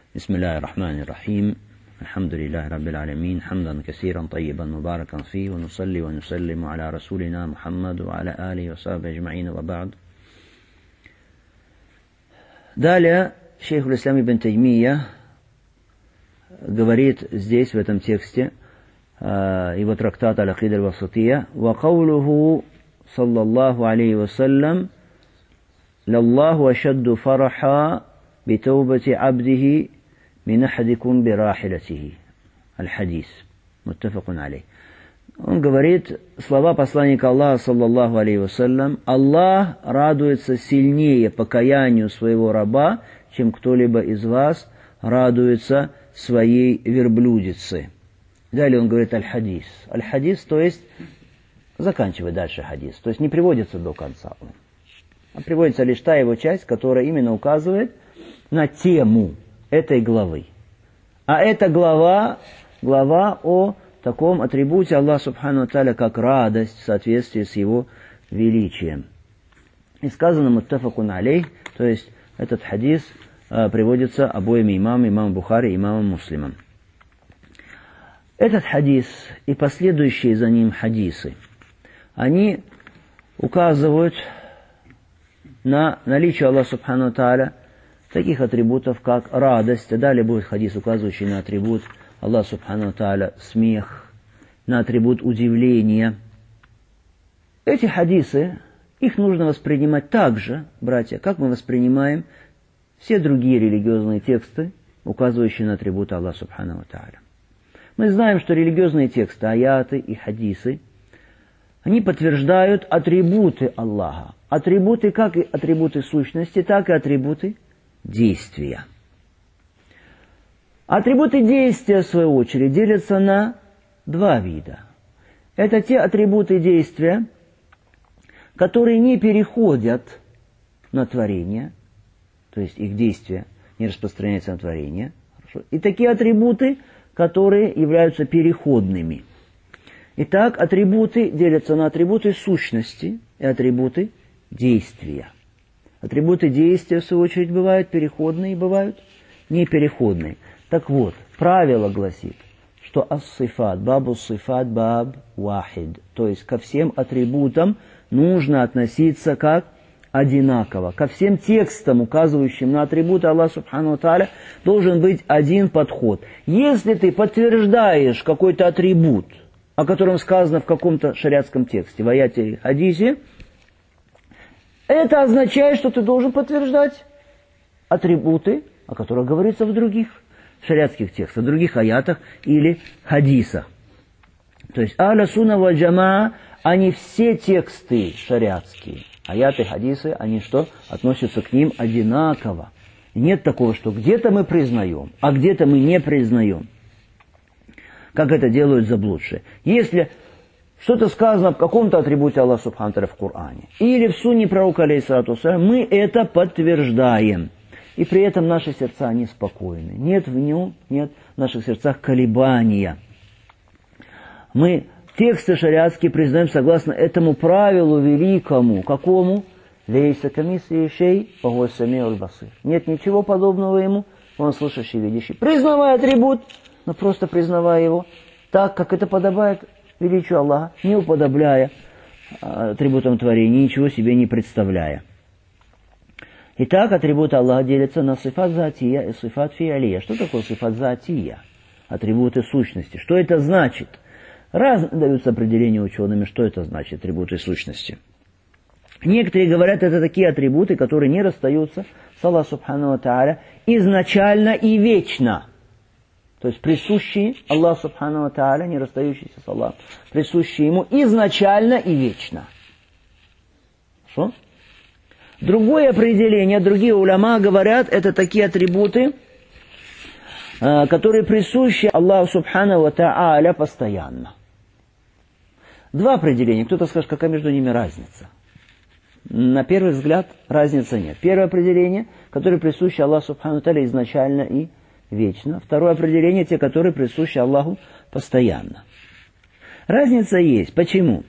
Бисмиллахи рахмани рахим. Алхамдулиллахи раббил аламин. Хамдан касиран тайибан мубаракан фи. Ва нусалли ва нусаллиму аля расулина Мухаммаду ва аля алихи ва сахбихи аджмаин ва ба'д. Далее шейх аль-Ислам ибн Таймия говорит здесь, в этом тексте, его трактат Аль-Акида аль-Васатия: «Ва каулуху саллаллаху алейхи ва саллям лаллаху ашадду фараха битаубати абдихи мин ахадикум бирахилатихи». Аль-Хадис. Муттафакун алейх. Он говорит слова посланника Аллаха саллаллаху алейхи ва саллям: «Аллах радуется сильнее покаянию своего раба, чем кто-либо из вас радуется своей верблюдице». Далее он говорит аль-хадис. Аль-хадис, то есть, заканчивает дальше хадис, то есть не приводится до конца. А приводится лишь та его часть, которая именно указывает на тему этой главы. А эта глава о таком атрибуте Аллаха субхану ва тааля, как радость в соответствии с его величием. И сказано муттафакун алейх, то есть этот хадис приводится обоими имамами, имамом Бухари и имамом Муслимом. Этот хадис и последующие за ним хадисы, они указывают на наличие Аллаха субхану ва тааля таких атрибутов, как радость. Далее будет хадис, указывающий на атрибут Аллаха субхану ва тааля смех, на атрибут удивления. Эти хадисы, их нужно воспринимать так же, братья, как мы воспринимаем все другие религиозные тексты, указывающие на атрибуты Аллаха субхану ва тааля. Мы знаем, что религиозные тексты, аяты и хадисы, они подтверждают атрибуты Аллаха. Атрибуты, как и атрибуты сущности, так и атрибуты действия. Атрибуты действия, в свою очередь, делятся на два вида. Это те атрибуты действия, которые не переходят на творение, то есть их действие не распространяется на творение. Хорошо. И такие атрибуты, которые являются переходными. Итак, атрибуты делятся на атрибуты сущности и атрибуты действия. Атрибуты действия, в свою очередь, бывают переходные и бывают непереходные. Так вот, правило гласит, что ас-сифат, бабу-сифат, баб вахид. То есть ко всем атрибутам нужно относиться как одинаково. Ко всем текстам, указывающим на атрибуты Аллаха субхану ва тааля, должен быть один подход. Если ты подтверждаешь какой-то атрибут, о котором сказано в каком-то шариатском тексте, в аяте или хадисе, это означает, что ты должен подтверждать атрибуты, о которых говорится в других шариатских текстах, в других аятах или хадисах. То есть ахлю сунна валь джамаа, они все тексты шариатские, аяты, хадисы, они что? Относятся к ним одинаково. Нет такого, что где-то мы признаем, а где-то мы не признаем. Как это делают заблудшие. Если что-то сказано в каком-то атрибуте Аллаха субхану ва тааля в Коране или в сунне пророка алейхиссалату вассалям, мы это подтверждаем. И при этом наши сердца неспокойны. Нет в наших сердцах колебания. Мы тексты шариатские признаем согласно этому правилу великому. Какому? Лейса камисли шей вахуа самиуль басир. Нет ничего подобного ему, он слышащий, видящий. Признавай атрибут, но просто признавай его так, как это подобает величию Аллаха, не уподобляя атрибутам творения, ничего себе не представляя. Итак, атрибуты Аллаха делятся на сифат затия и сифат фиалия. Что такое сифат затия? Атрибуты сущности. Что это значит? Разные даются определения учеными, что это значит, атрибуты сущности. Некоторые говорят, это такие атрибуты, которые не расстаются с Аллахом субхану ва тааля изначально и вечно. То есть присущие Аллаху субхану ва тааля, не расстающиеся с Аллахом, присущие ему изначально и вечно. Хорошо? Другое определение, другие уляма говорят, это такие атрибуты, которые присущи Аллаху субхану ва тааля постоянно. Два определения. Кто-то скажет, какая между ними разница. На первый взгляд разницы нет. Первое определение, которое присуще Аллаху субхану ва тааля изначально и вечно. Второе определение, те, которые присущи Аллаху постоянно. Разница есть. Почему?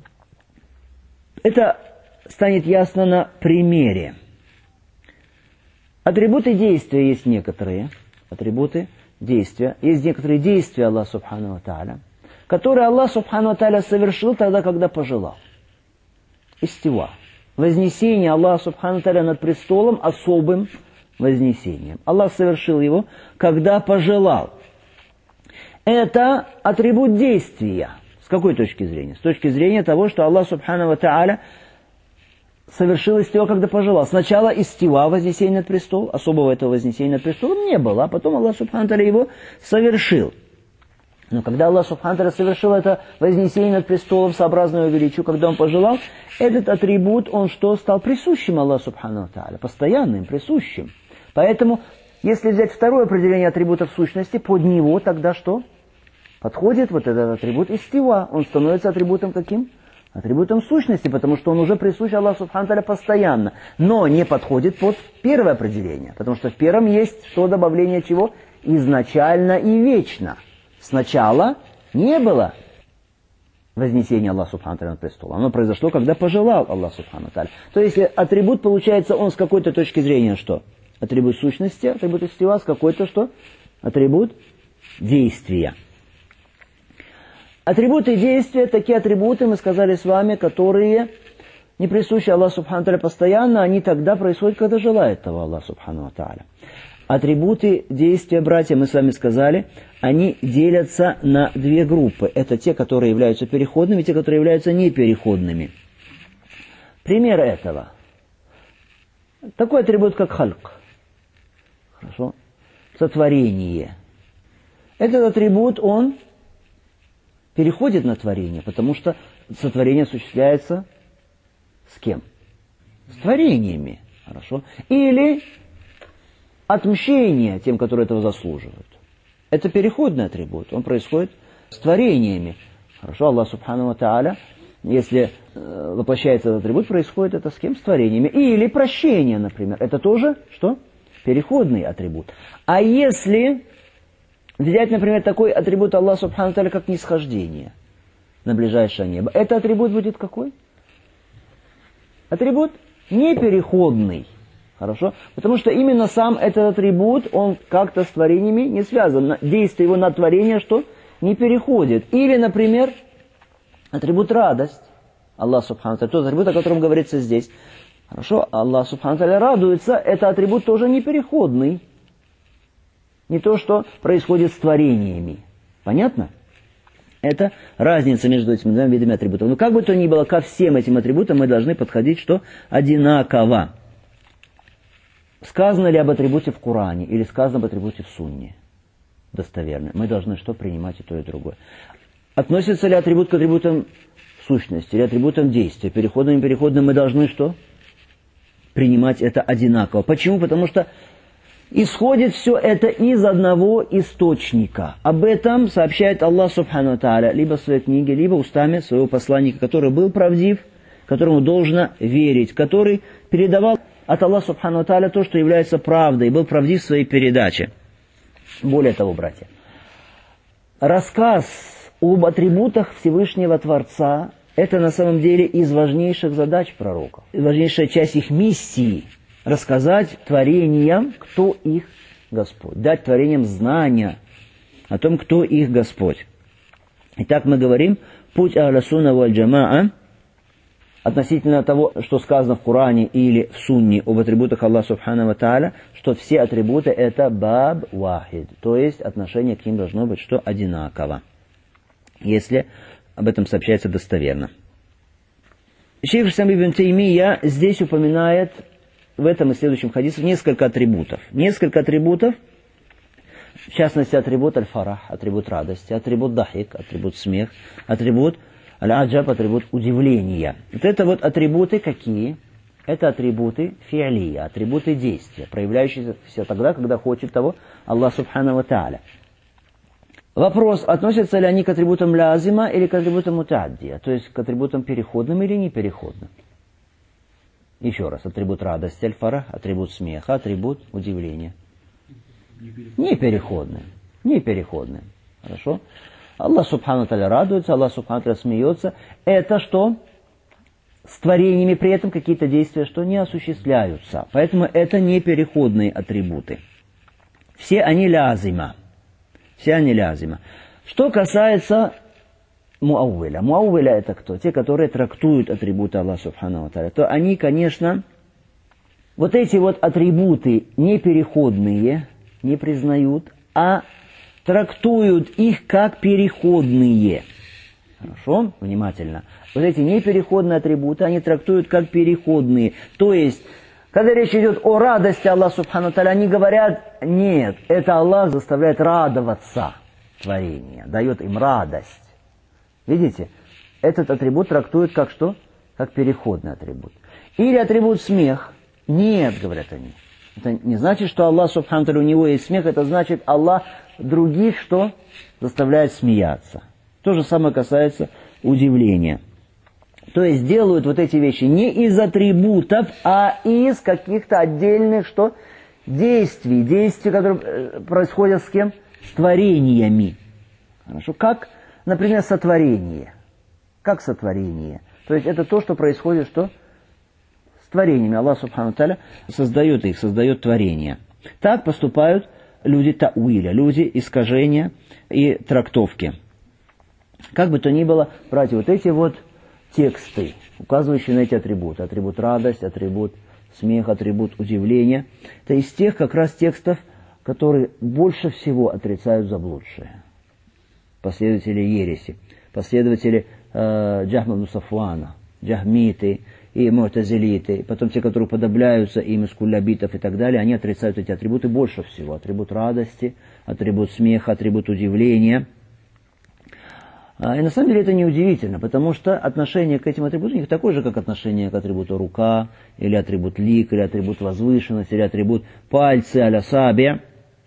Это станет ясно на примере. Атрибуты действия есть некоторые, Атрибуты действия. Есть некоторые действия Аллаха Субхану ва Тааля, которые Аллах Субхану ва Тааля совершил тогда, когда пожелал. Истива. Вознесение Аллаха Субхану ва Тааля над престолом особым вознесением. Аллах совершил его, когда пожелал. Это атрибут действия. С какой точки зрения? С точки зрения того, что Аллах Субхану ва Тааля совершил истива, когда пожелал. Сначала истива, вознесение над престол, особого этого вознесения над престолом не было, а потом Аллах Субхану ва Тааля его совершил. Но когда Аллах Субхану ва Тааля совершил это вознесение над престолом сообразно его величию, когда он пожелал, этот атрибут, он что, стал присущим Аллаху Субхану ва Тааля, постоянным, присущим. Поэтому, если взять второе определение атрибутов сущности, под него тогда что? Подходит вот этот атрибут истива. Он становится атрибутом каким? Атрибутом сущности, потому что он уже присущ Аллаху Субхану ва Тааля постоянно. Но не подходит под первое определение, потому что в первом есть то добавление чего? Изначально и вечно. Сначала не было вознесения Аллаха Субхану ва Тааля над престолом. Оно произошло, когда пожелал Аллах Субхану ва Тааля. То есть атрибут, получается, он с какой-то точки зрения что? Атрибут сущности, атрибут истива, с какой-то что? Атрибут действия. Атрибуты действия, такие атрибуты, мы сказали с вами, которые не присущи Аллаху Субхану ва Тааля постоянно, они тогда происходят, когда желает того Аллах Субхану ва Тааля. Атрибуты действия, братья, мы с вами сказали, они делятся на две группы. Это те, которые являются переходными, те, которые являются непереходными. Пример этого. Такой атрибут, как хальк. Хорошо? Сотворение. Этот атрибут, он переходит на творение, потому что сотворение осуществляется с кем? С творениями. Хорошо? Или отмщение тем, которые этого заслуживают. Это переходный атрибут, он происходит с творениями. Хорошо, Аллах Субхану ва Тааля, если воплощается этот атрибут, происходит это с кем? С творениями. Или прощение, например. Это тоже, что? Переходный атрибут. А если взять, например, такой атрибут Аллаха Субхану ва Тааля, как нисхождение на ближайшее небо, это атрибут будет какой? Атрибут непереходный. Хорошо? Потому что именно сам этот атрибут, он как-то с творениями не связан. Действие его на творение, что? Не переходит. Или, например, атрибут радость. Аллах Субхану ва Тааля, тот атрибут, о котором говорится здесь. Хорошо? Аллах Субхану ва Тааля радуется, это атрибут тоже непереходный. Не то, что происходит с творениями. Понятно? Это разница между этими двумя видами атрибутов. Но как бы то ни было, ко всем этим атрибутам мы должны подходить, что? Одинаково. Сказано ли об атрибуте в Коране, или сказано об атрибуте в Сунне? Достоверно. Мы должны что? Принимать и то, и другое. Относится ли атрибут к атрибутам сущности, или атрибутам действия? Переходным и переходным мы должны что? Принимать это одинаково. Почему? Потому что исходит все это из одного источника. Об этом сообщает Аллах Субхану ва Тааля либо в своей книге, либо устами своего посланника, который был правдив, которому должно верить, который передавал от Аллаха Субхану ва Тааля то, что является правдой, и был правдив в своей передаче. Более того, братья, рассказ об атрибутах Всевышнего Творца – это на самом деле из важнейших задач пророков, важнейшая часть их миссии – рассказать творениям, кто их Господь, дать творениям знания о том, кто их Господь. Итак, мы говорим, путь Ахля Сунна валь Джамаа относительно того, что сказано в Коране или в Сунне об атрибутах Аллаха Субхану ва Тааля, что все атрибуты это баб вахид, то есть отношение к ним должно быть что? Одинаково, если об этом сообщается достоверно. Шейх Ислам ибн Таймия здесь упоминает в этом и следующем хадисе несколько атрибутов. Несколько атрибутов, в частности атрибут аль-фарах, атрибут радости, атрибут дахик, атрибут смех, атрибут аль-аджаб, атрибут удивления. Вот это вот атрибуты какие? Это атрибуты фиалия, атрибуты действия, проявляющиеся тогда, когда хочет того Аллах Субхану ва Тааля. Вопрос, относятся ли они к атрибутам лязима или к атрибутам мутаддия, то есть к атрибутам переходным или непереходным. Еще раз, атрибут радости, аль-фарах, атрибут смеха, атрибут удивления. Непереходные. Непереходные. Хорошо? Аллах Субхану ва Тааля радуется, Аллах Субхану ва Тааля смеется. Это что? С творениями при этом какие-то действия, что не осуществляются. Поэтому это непереходные атрибуты. Все они лязима. Все они лязима. Что касается муауиля. Муауиля это кто? Те, которые трактуют атрибуты Аллаха Субхану ва Тааля. То они, конечно, вот эти вот атрибуты непереходные не признают, а трактуют их как переходные. Хорошо? Внимательно. Вот эти непереходные атрибуты они трактуют как переходные. То есть, когда речь идет о радости Аллаха Субхану ва Тааля, они говорят, нет, это Аллах заставляет радоваться творение, дает им радость. Видите? Этот атрибут трактуют как что? Как переходный атрибут. Или атрибут смех. Нет, говорят они. Это не значит, что Аллах Субхану ва Тааля, у него есть смех, это значит, Аллах других что? Заставляет смеяться. То же самое касается удивления. То есть делают вот эти вещи не из атрибутов, а из каких-то отдельных что? Действий. Действия, которые происходят с кем? С творениями. Хорошо? Как, например, сотворение. Как сотворение. То есть это то, что происходит что? С творениями. Аллах Субхану ва Тааля создает их, создает творения. Так поступают люди тауиля, люди искажения и трактовки. Как бы то ни было, братья, вот эти вот тексты, указывающие на эти атрибуты, атрибут радость, атрибут смех, атрибут удивления, это из тех как раз текстов, которые больше всего отрицают заблудшие. Последователи ереси, последователи Джахма ибн Сафвана, джахмиты и му'тазилиты, потом те, которые уподобляются им из куллябитов и так далее, они отрицают эти атрибуты больше всего. Атрибут радости, атрибут смеха, атрибут удивления. И на самом деле это неудивительно, потому что отношение к этим атрибутам у них такое же, как отношение к атрибуту рука, или атрибут лик, или атрибут возвышенности, или атрибут пальцы, а-ля саби.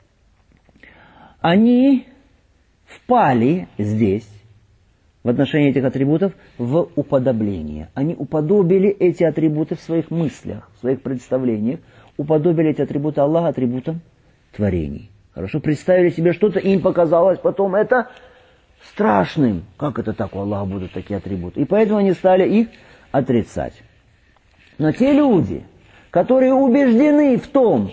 Они впали здесь, в отношении этих атрибутов, в уподобление. Они уподобили эти атрибуты в своих мыслях, в своих представлениях, уподобили эти атрибуты Аллаха атрибутам творений. Хорошо, представили себе что-то, им показалось потом это страшным. Как это так, у Аллаха будут такие атрибуты? И поэтому они стали их отрицать. Но те люди, которые убеждены в том,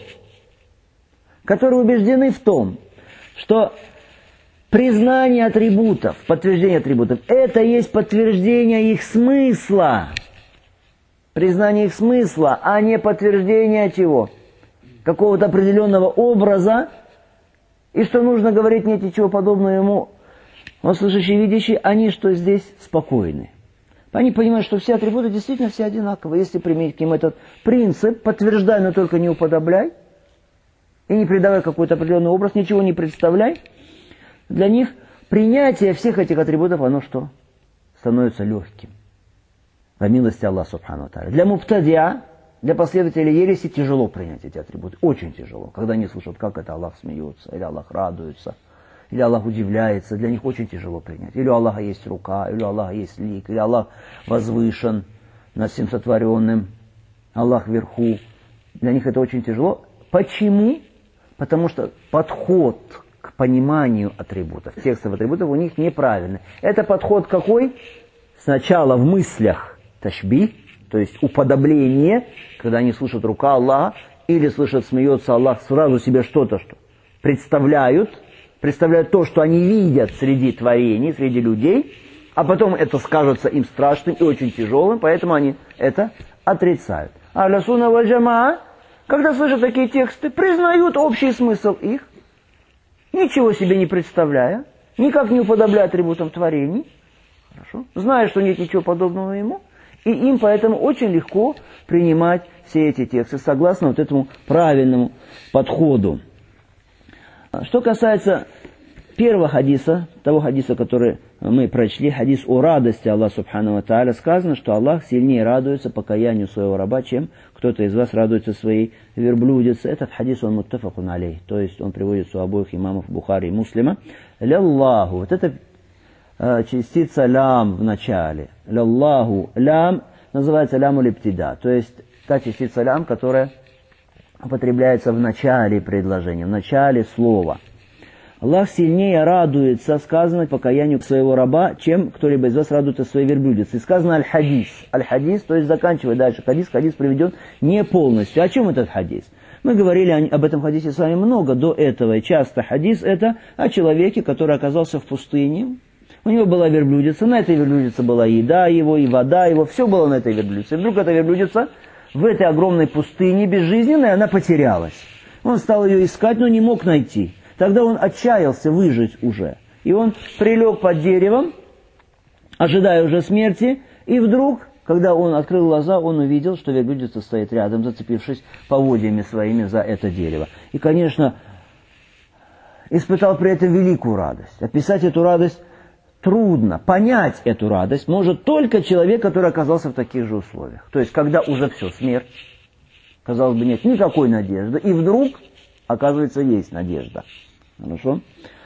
что признание атрибутов, подтверждение атрибутов, это есть подтверждение их смысла. Признание их смысла, а не подтверждение чего? Какого-то определенного образа. И что нужно говорить, нет ничего подобного ему. Но слышащие, видящие, они что здесь спокойны. Они понимают, что все атрибуты действительно все одинаковые. Если применить к ним этот принцип, подтверждай, но только не уподобляй, и не придавай какой-то определенный образ, ничего не представляй, для них принятие всех этих атрибутов, оно что? Становится легким. По милости Аллаха Субхану ва Тааля. Для муптадиа, для последователей ереси тяжело принять эти атрибуты. Очень тяжело. Когда они слышат, как это Аллах смеется, или Аллах радуется, или Аллах удивляется, для них очень тяжело принять. Или у Аллаха есть рука, или у Аллаха есть лик, или Аллах возвышен над всем сотворенным, Аллах вверху. Для них это очень тяжело. Почему? Потому что подход к пониманию атрибутов, текстов атрибутов у них неправильный. Это подход какой? Сначала в мыслях ташбих, то есть уподобление, когда они слышат рука Аллаха, или слышат смеется Аллах, сразу себе что-то, что представляют то, что они видят среди творений, среди людей, а потом это скажется им страшным и очень тяжелым, поэтому они это отрицают. Ахлю сунна валь джамаа, когда слышат такие тексты, признают общий смысл их, ничего себе не представляя, никак не уподобляя атрибутам творений, хорошо, зная, что нет ничего подобного ему, и им поэтому очень легко принимать все эти тексты, согласно вот этому правильному подходу. Что касается первого хадиса, того хадиса, который мы прочли, хадис о радости Аллаха Субхану ва Тааля, сказано, что Аллах сильнее радуется покаянию своего раба, чем кто-то из вас радуется своей верблюдице. Этот хадис, он муттафакун алейх, то есть он приводится у обоих имамов Бухари и Муслима. Ляллаху, вот эта частица лям в начале. Ляллаху, лям называется ляму липтида, то есть та частица лям, которая употребляется в начале предложения, в начале слова. Аллах сильнее радуется, сказано, покаянию своего раба, чем кто-либо из вас радуется своей верблюдице. И сказано аль-хадис. Аль-хадис, то есть заканчивая дальше. Хадис приведен не полностью. О чем этот хадис? Мы говорили об этом хадисе с вами много до этого, и часто хадис это о человеке, который оказался в пустыне. У него была верблюдица, на этой верблюдице была еда его и вода его, все было на этой верблюдице. И вдруг эта верблюдица в этой огромной пустыне безжизненной, она потерялась. Он стал ее искать, но не мог найти. Тогда он отчаялся выжить уже. И он прилег под деревом, ожидая уже смерти, и вдруг, когда он открыл глаза, он увидел, что верблюдица стоит рядом, зацепившись поводьями своими за это дерево. И, конечно, испытал при этом великую радость. Описать эту радость трудно. Понять эту радость может только человек, который оказался в таких же условиях. То есть, когда уже все, смерть, казалось бы, нет никакой надежды, и вдруг, оказывается, есть надежда. Хорошо?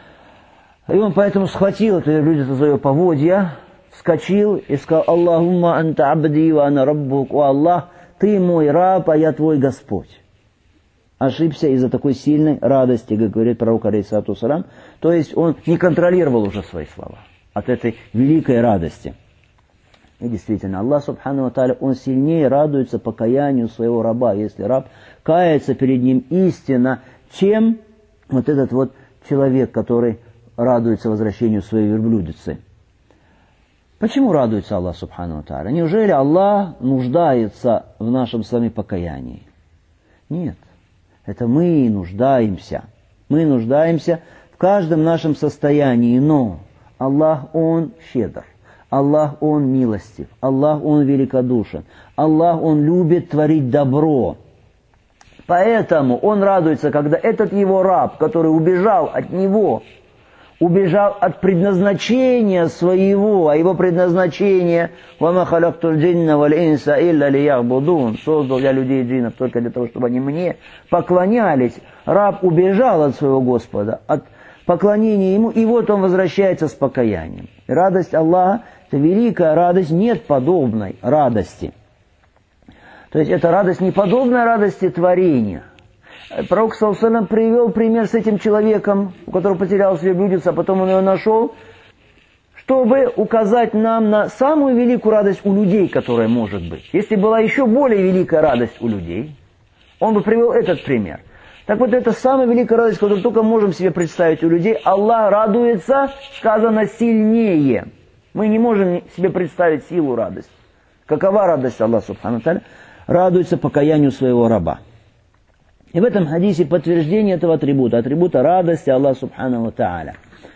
И он поэтому схватил эту верблюдицу за ее поводья, вскочил и сказал: «Аллахумма анта абди ва ана раббук». «О Аллах, ты мой раб, а я твой Господь». Ошибся из-за такой сильной радости, как говорит пророк алейхиссалату вассалям. То есть он не контролировал уже свои слова от этой великой радости. И действительно, Аллах субхану ва тааля, Он сильнее радуется покаянию своего раба, если раб кается перед ним истинно, чем вот этот вот человек, который радуется возвращению своей верблюдицы. Почему радуется Аллах субхану ва тааля? Неужели Аллах нуждается в нашем с вами покаянии? Нет. Это мы нуждаемся. Мы нуждаемся в каждом нашем состоянии, но Аллах, Он щедр. Аллах, Он милостив. Аллах, Он великодушен. Аллах, Он любит творить добро. Поэтому Он радуется, когда этот Его раб, который убежал от Него, убежал от предназначения своего, а его предназначение «Вама халактуль джинна валь инса илля лиябудун» создал я людей и джиннов только для того, чтобы они мне поклонялись. Раб убежал от своего Господа, от поклонения Ему, и вот он возвращается с покаянием. Радость Аллаха – это великая радость, нет подобной радости. То есть это радость не подобная радости творения. Пророк саллаллаху алейхи ва саллям привел пример с этим человеком, у которого потерялась верблюдица, а потом он ее нашел, чтобы указать нам на самую великую радость у людей, которая может быть. Если была еще более великая радость у людей, он бы привел этот пример. Так вот, это самая великая радость, которую только можем себе представить у людей. Аллах радуется, сказано, сильнее. Мы не можем себе представить силу радости. Какова радость Аллаха субхану ва тааля? Радуется покаянию своего раба. И в этом хадисе подтверждение этого атрибута радости Аллаха субхану ва тааля.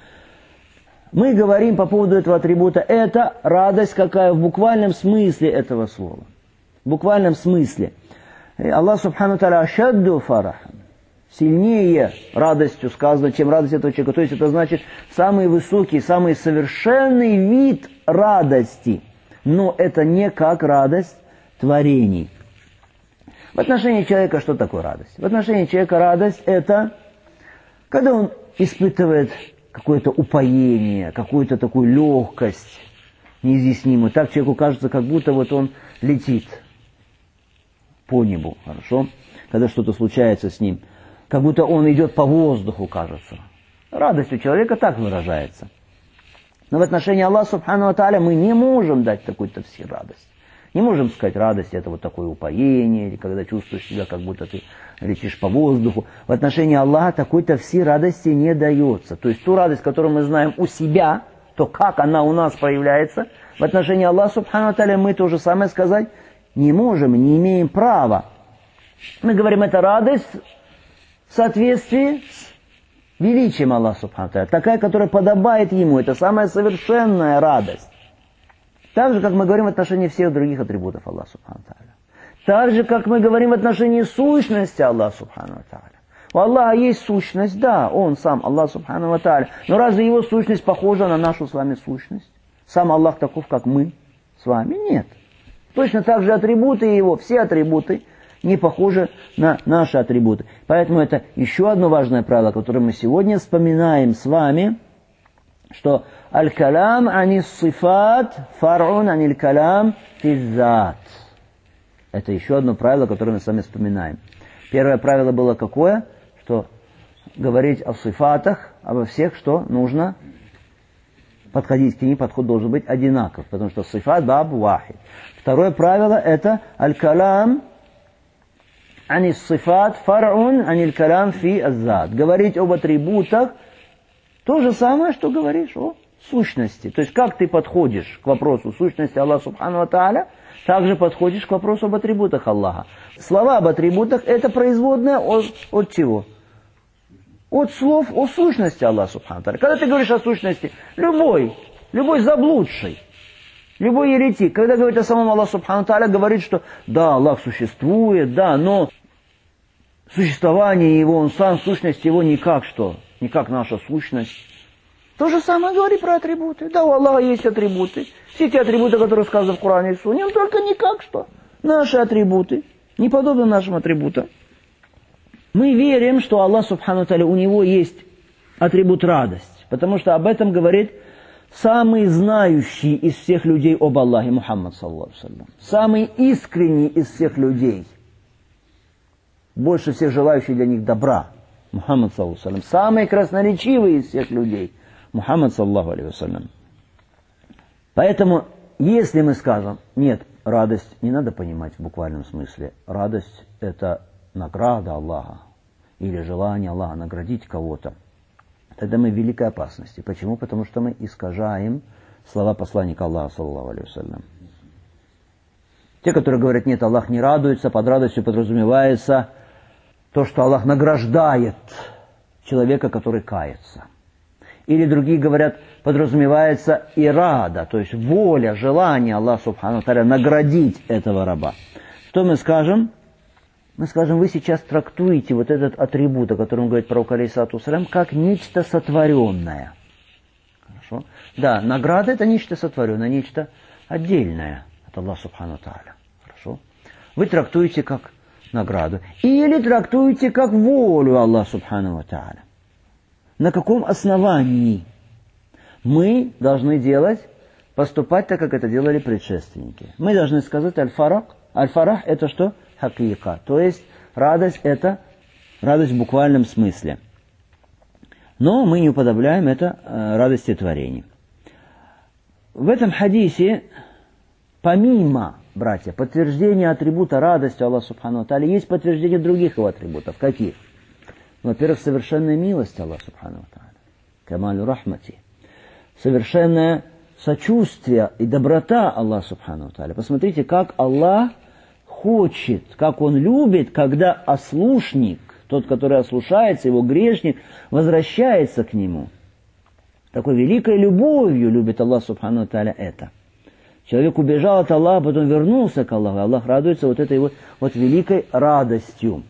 Мы говорим по поводу этого атрибута, это радость какая в буквальном смысле этого слова. В буквальном смысле. Аллах субхану ва тааля ашадду фарахан. Сильнее радостью сказано, чем радость этого человека. То есть это значит самый высокий, самый совершенный вид радости. Но это не как радость творений. В отношении человека что такое радость? В отношении человека радость это, когда он испытывает какое-то упоение, какую-то такую легкость неизъяснимую. Так человеку кажется, как будто вот он летит по небу, хорошо? Когда что-то случается с ним. Как будто он идет по воздуху, кажется. Радость у человека так выражается. Но в отношении Аллаха субхану ва тааля мы не можем дать такую-то все радость. Не можем сказать, радость это вот такое упоение, или когда чувствуешь себя, как будто ты летишь по воздуху. В отношении Аллаха такой-то всей радости не дается. То есть ту радость, которую мы знаем у себя, то как она у нас проявляется, в отношении Аллаха субхану ва тааля мы то же самое сказать не можем, не имеем права. Мы говорим, это радость в соответствии с величием Аллаха субхану ва тааля, такая, которая подобает Ему, это самая совершенная радость. Так же, как мы говорим в отношении всех других атрибутов Аллаха субхану ва тааля. Так же, как мы говорим в отношении сущности Аллаха субхану ва тааля. У Аллаха есть сущность, да, Он сам, Аллах субхану ва тааля. Но разве Его сущность похожа на нашу с вами сущность? Сам Аллах таков, как мы с вами? Нет. Точно так же атрибуты Его, все атрибуты, не похожи на наши атрибуты. Поэтому это еще одно важное правило, которое мы сегодня вспоминаем с вами, что аль-калам ани-сифат фар'ун ани-калам физзат. Это еще одно правило, которое мы с вами вспоминаем. Первое правило было какое? Что говорить о сифатах, обо всех, что нужно подходить к ним, подход должен быть одинаков, потому что сифат баб вахид. Второе правило это аль-калам анис сифат фар'ун аниль калям фи аззат. Говорить об атрибутах то же самое, что говоришь о сущности. То есть, как ты подходишь к вопросу сущности Аллаха Субхану ва Тааля, также подходишь к вопросу об атрибутах Аллаха. Слова об атрибутах – это производное от чего? От слов о сущности Аллаха Субхану ва Тааля. Когда ты говоришь о сущности, любой заблудший, любой еретик, когда говорит о самом Аллахе Субхану ва Тааля, говорит, что да, Аллах существует, да, но существование его, он сам, сущность его не как что? Не как наша сущность. То же самое говори про атрибуты. Да, у Аллаха есть атрибуты. Все те атрибуты, которые сказаны в Коране и Сунне, только не как что. Наши атрибуты. Не подобны нашим атрибутам. Мы верим, что Аллах Субхану ва Тааля, у него есть атрибут радость. Потому что об этом говорит самый знающий из всех людей об Аллахе, Мухаммад, саллаллаху алейхи ва саллям. Самый искренний из всех людей. Больше всех желающий для них добра. Мухаммад, саллаллаху алейхи ва саллям. Самый красноречивый из всех людей. Мухаммад, саллаллаху алейхи ва саллям. Поэтому, если мы скажем, нет, радость не надо понимать в буквальном смысле. Радость – это награда Аллаха. Или желание Аллаха наградить кого-то. Тогда мы в великой опасности. Почему? Потому что мы искажаем слова посланника Аллаха, саллаллаху алейхи ва саллям. Те, которые говорят, нет, Аллах не радуется, под радостью подразумевается то, что Аллах награждает человека, который кается. Или другие говорят, подразумевается ирада, то есть воля, желание Аллаха Субхану ва Тааля наградить этого раба. Что мы скажем? Мы скажем, вы сейчас трактуете вот этот атрибут, о котором говорит пророк алейхиссалату вассалям, как нечто сотворенное. Хорошо? Да, награда это нечто сотворенное, нечто отдельное от Аллаха Субхану ва Тааля. Хорошо? Вы трактуете как награду. Или трактуете как волю Аллаха Субхану ва Тааля. На каком основании мы должны поступать так, как это делали предшественники? Мы должны сказать аль-фарах. Аль-фарах это что? Хакика. То есть радость это радость в буквальном смысле. Но мы не уподобляем это радости творений. В этом хадисе, помимо, братья, подтверждения атрибута радости Аллаха Субхану ва Тааля, есть подтверждение других его атрибутов. Каких? Во-первых, совершенная милость Аллаха Субхану ва Тааля, камалю рахмати, совершенное сочувствие и доброта Аллаха Субхану ва Тааля. Посмотрите, как Аллах хочет, как Он любит, когда ослушник, тот, который ослушается, его грешник, возвращается к Нему. Такой великой любовью любит Аллах Субхану ва Тааля это. Человек убежал от Аллаха, потом вернулся к Аллаху, Аллах радуется вот этой вот великой радостью.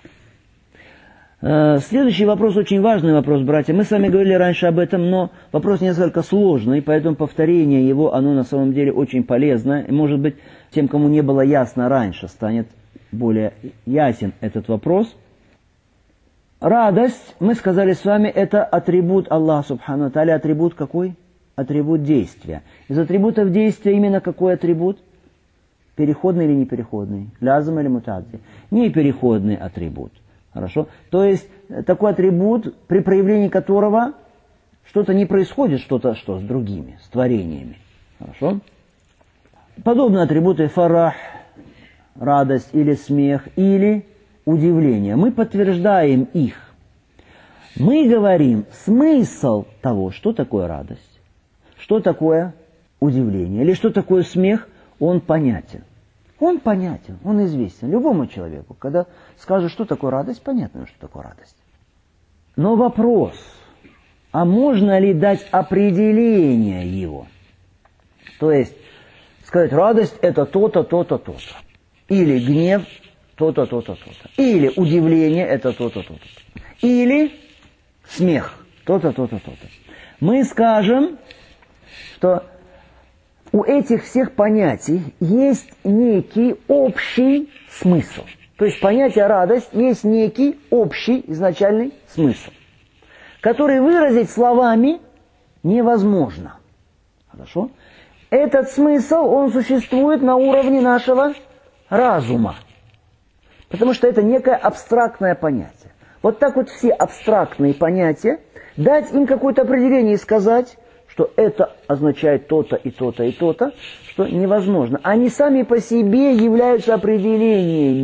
Следующий вопрос, очень важный вопрос, братья. Мы с вами говорили раньше об этом, но вопрос несколько сложный, поэтому повторение его, оно на самом деле очень полезно. И, может быть, тем, кому не было ясно раньше, станет более ясен этот вопрос. Радость, мы сказали с вами, это атрибут Аллаха Субхану ва Тааля. Атрибут какой? Атрибут действия. Из атрибутов действия именно какой атрибут? Переходный или непереходный? Лязм или мутадди? Непереходный атрибут. Хорошо? То есть, такой атрибут, при проявлении которого что-то не происходит, что-то с другими, с творениями. Хорошо? Подобные атрибуты фарах, радость или смех, или удивление. Мы подтверждаем их. Мы говорим смысл того, что такое радость, что такое удивление, или что такое смех, он понятен. Он понятен, он известен любому человеку. Когда скажешь, что такое радость, понятно, что такое радость. Но вопрос, а можно ли дать определение его? То есть, сказать, радость это то-то, то-то, то-то. Или гнев то-то, то-то, то-то. Или удивление это то-то, то-то. Или смех то-то, то-то, то-то. Мы скажем, что у этих всех понятий есть некий общий смысл. То есть понятие радость есть некий общий изначальный смысл, который выразить словами невозможно. Хорошо? Этот смысл, он существует на уровне нашего разума. Потому что это некое абстрактное понятие. Вот так вот все абстрактные понятия, дать им какое-то определение и сказать, что это означает то-то и то-то и то-то, что невозможно. Они сами по себе являются определениями.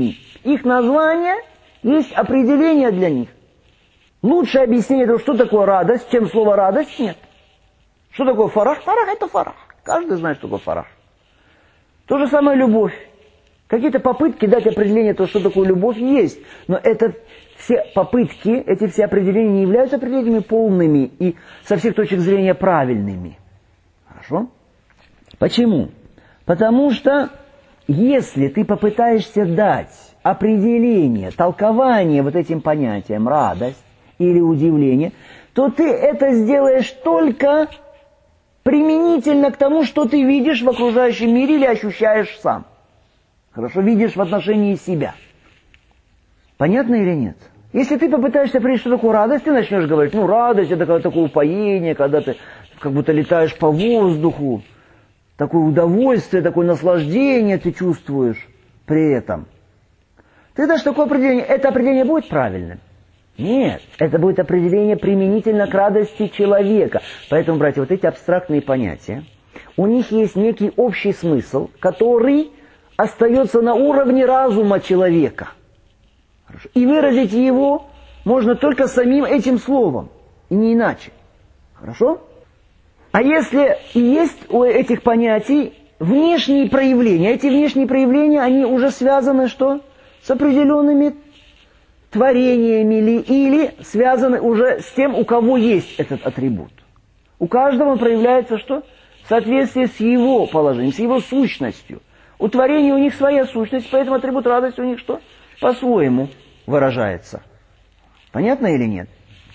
их название есть определение для них. Лучшее объяснение того, что такое радость, чем слово радость, нет. Что такое фарах? Фарах это фарах. Каждый знает, что такое фарах. То же самое любовь. Какие-то попытки дать определение того, что такое любовь, есть. Но это все попытки, эти все определения не являются определениями полными и со всех точек зрения правильными. Хорошо? Почему? Потому что если ты попытаешься дать определение, толкование вот этим понятиям радость или удивление, то ты это сделаешь только применительно к тому, что ты видишь в окружающем мире или ощущаешь сам. Хорошо, видишь в отношении себя. Понятно или нет? Если ты попытаешься определить, что такое радость, ты начнешь говорить, радость это когда такое упоение, когда ты как будто летаешь по воздуху, такое удовольствие, такое наслаждение ты чувствуешь при этом. Ты дашь такое определение, это определение будет правильным? Нет, это будет определение применительно к радости человека. Поэтому, братья, вот эти абстрактные понятия, у них есть некий общий смысл, который остается на уровне разума человека. Хорошо. И выразить его можно только самим этим словом, и не иначе. Хорошо? А если и есть у этих понятий внешние проявления, эти внешние проявления, они уже связаны что? С определенными творениями или связаны уже с тем, у кого есть этот атрибут. У каждого он проявляется что? В соответствии с его положением, с его сущностью. У творения у них своя сущность, поэтому атрибут радости у них что? По-своему выражается. Понятно или нет?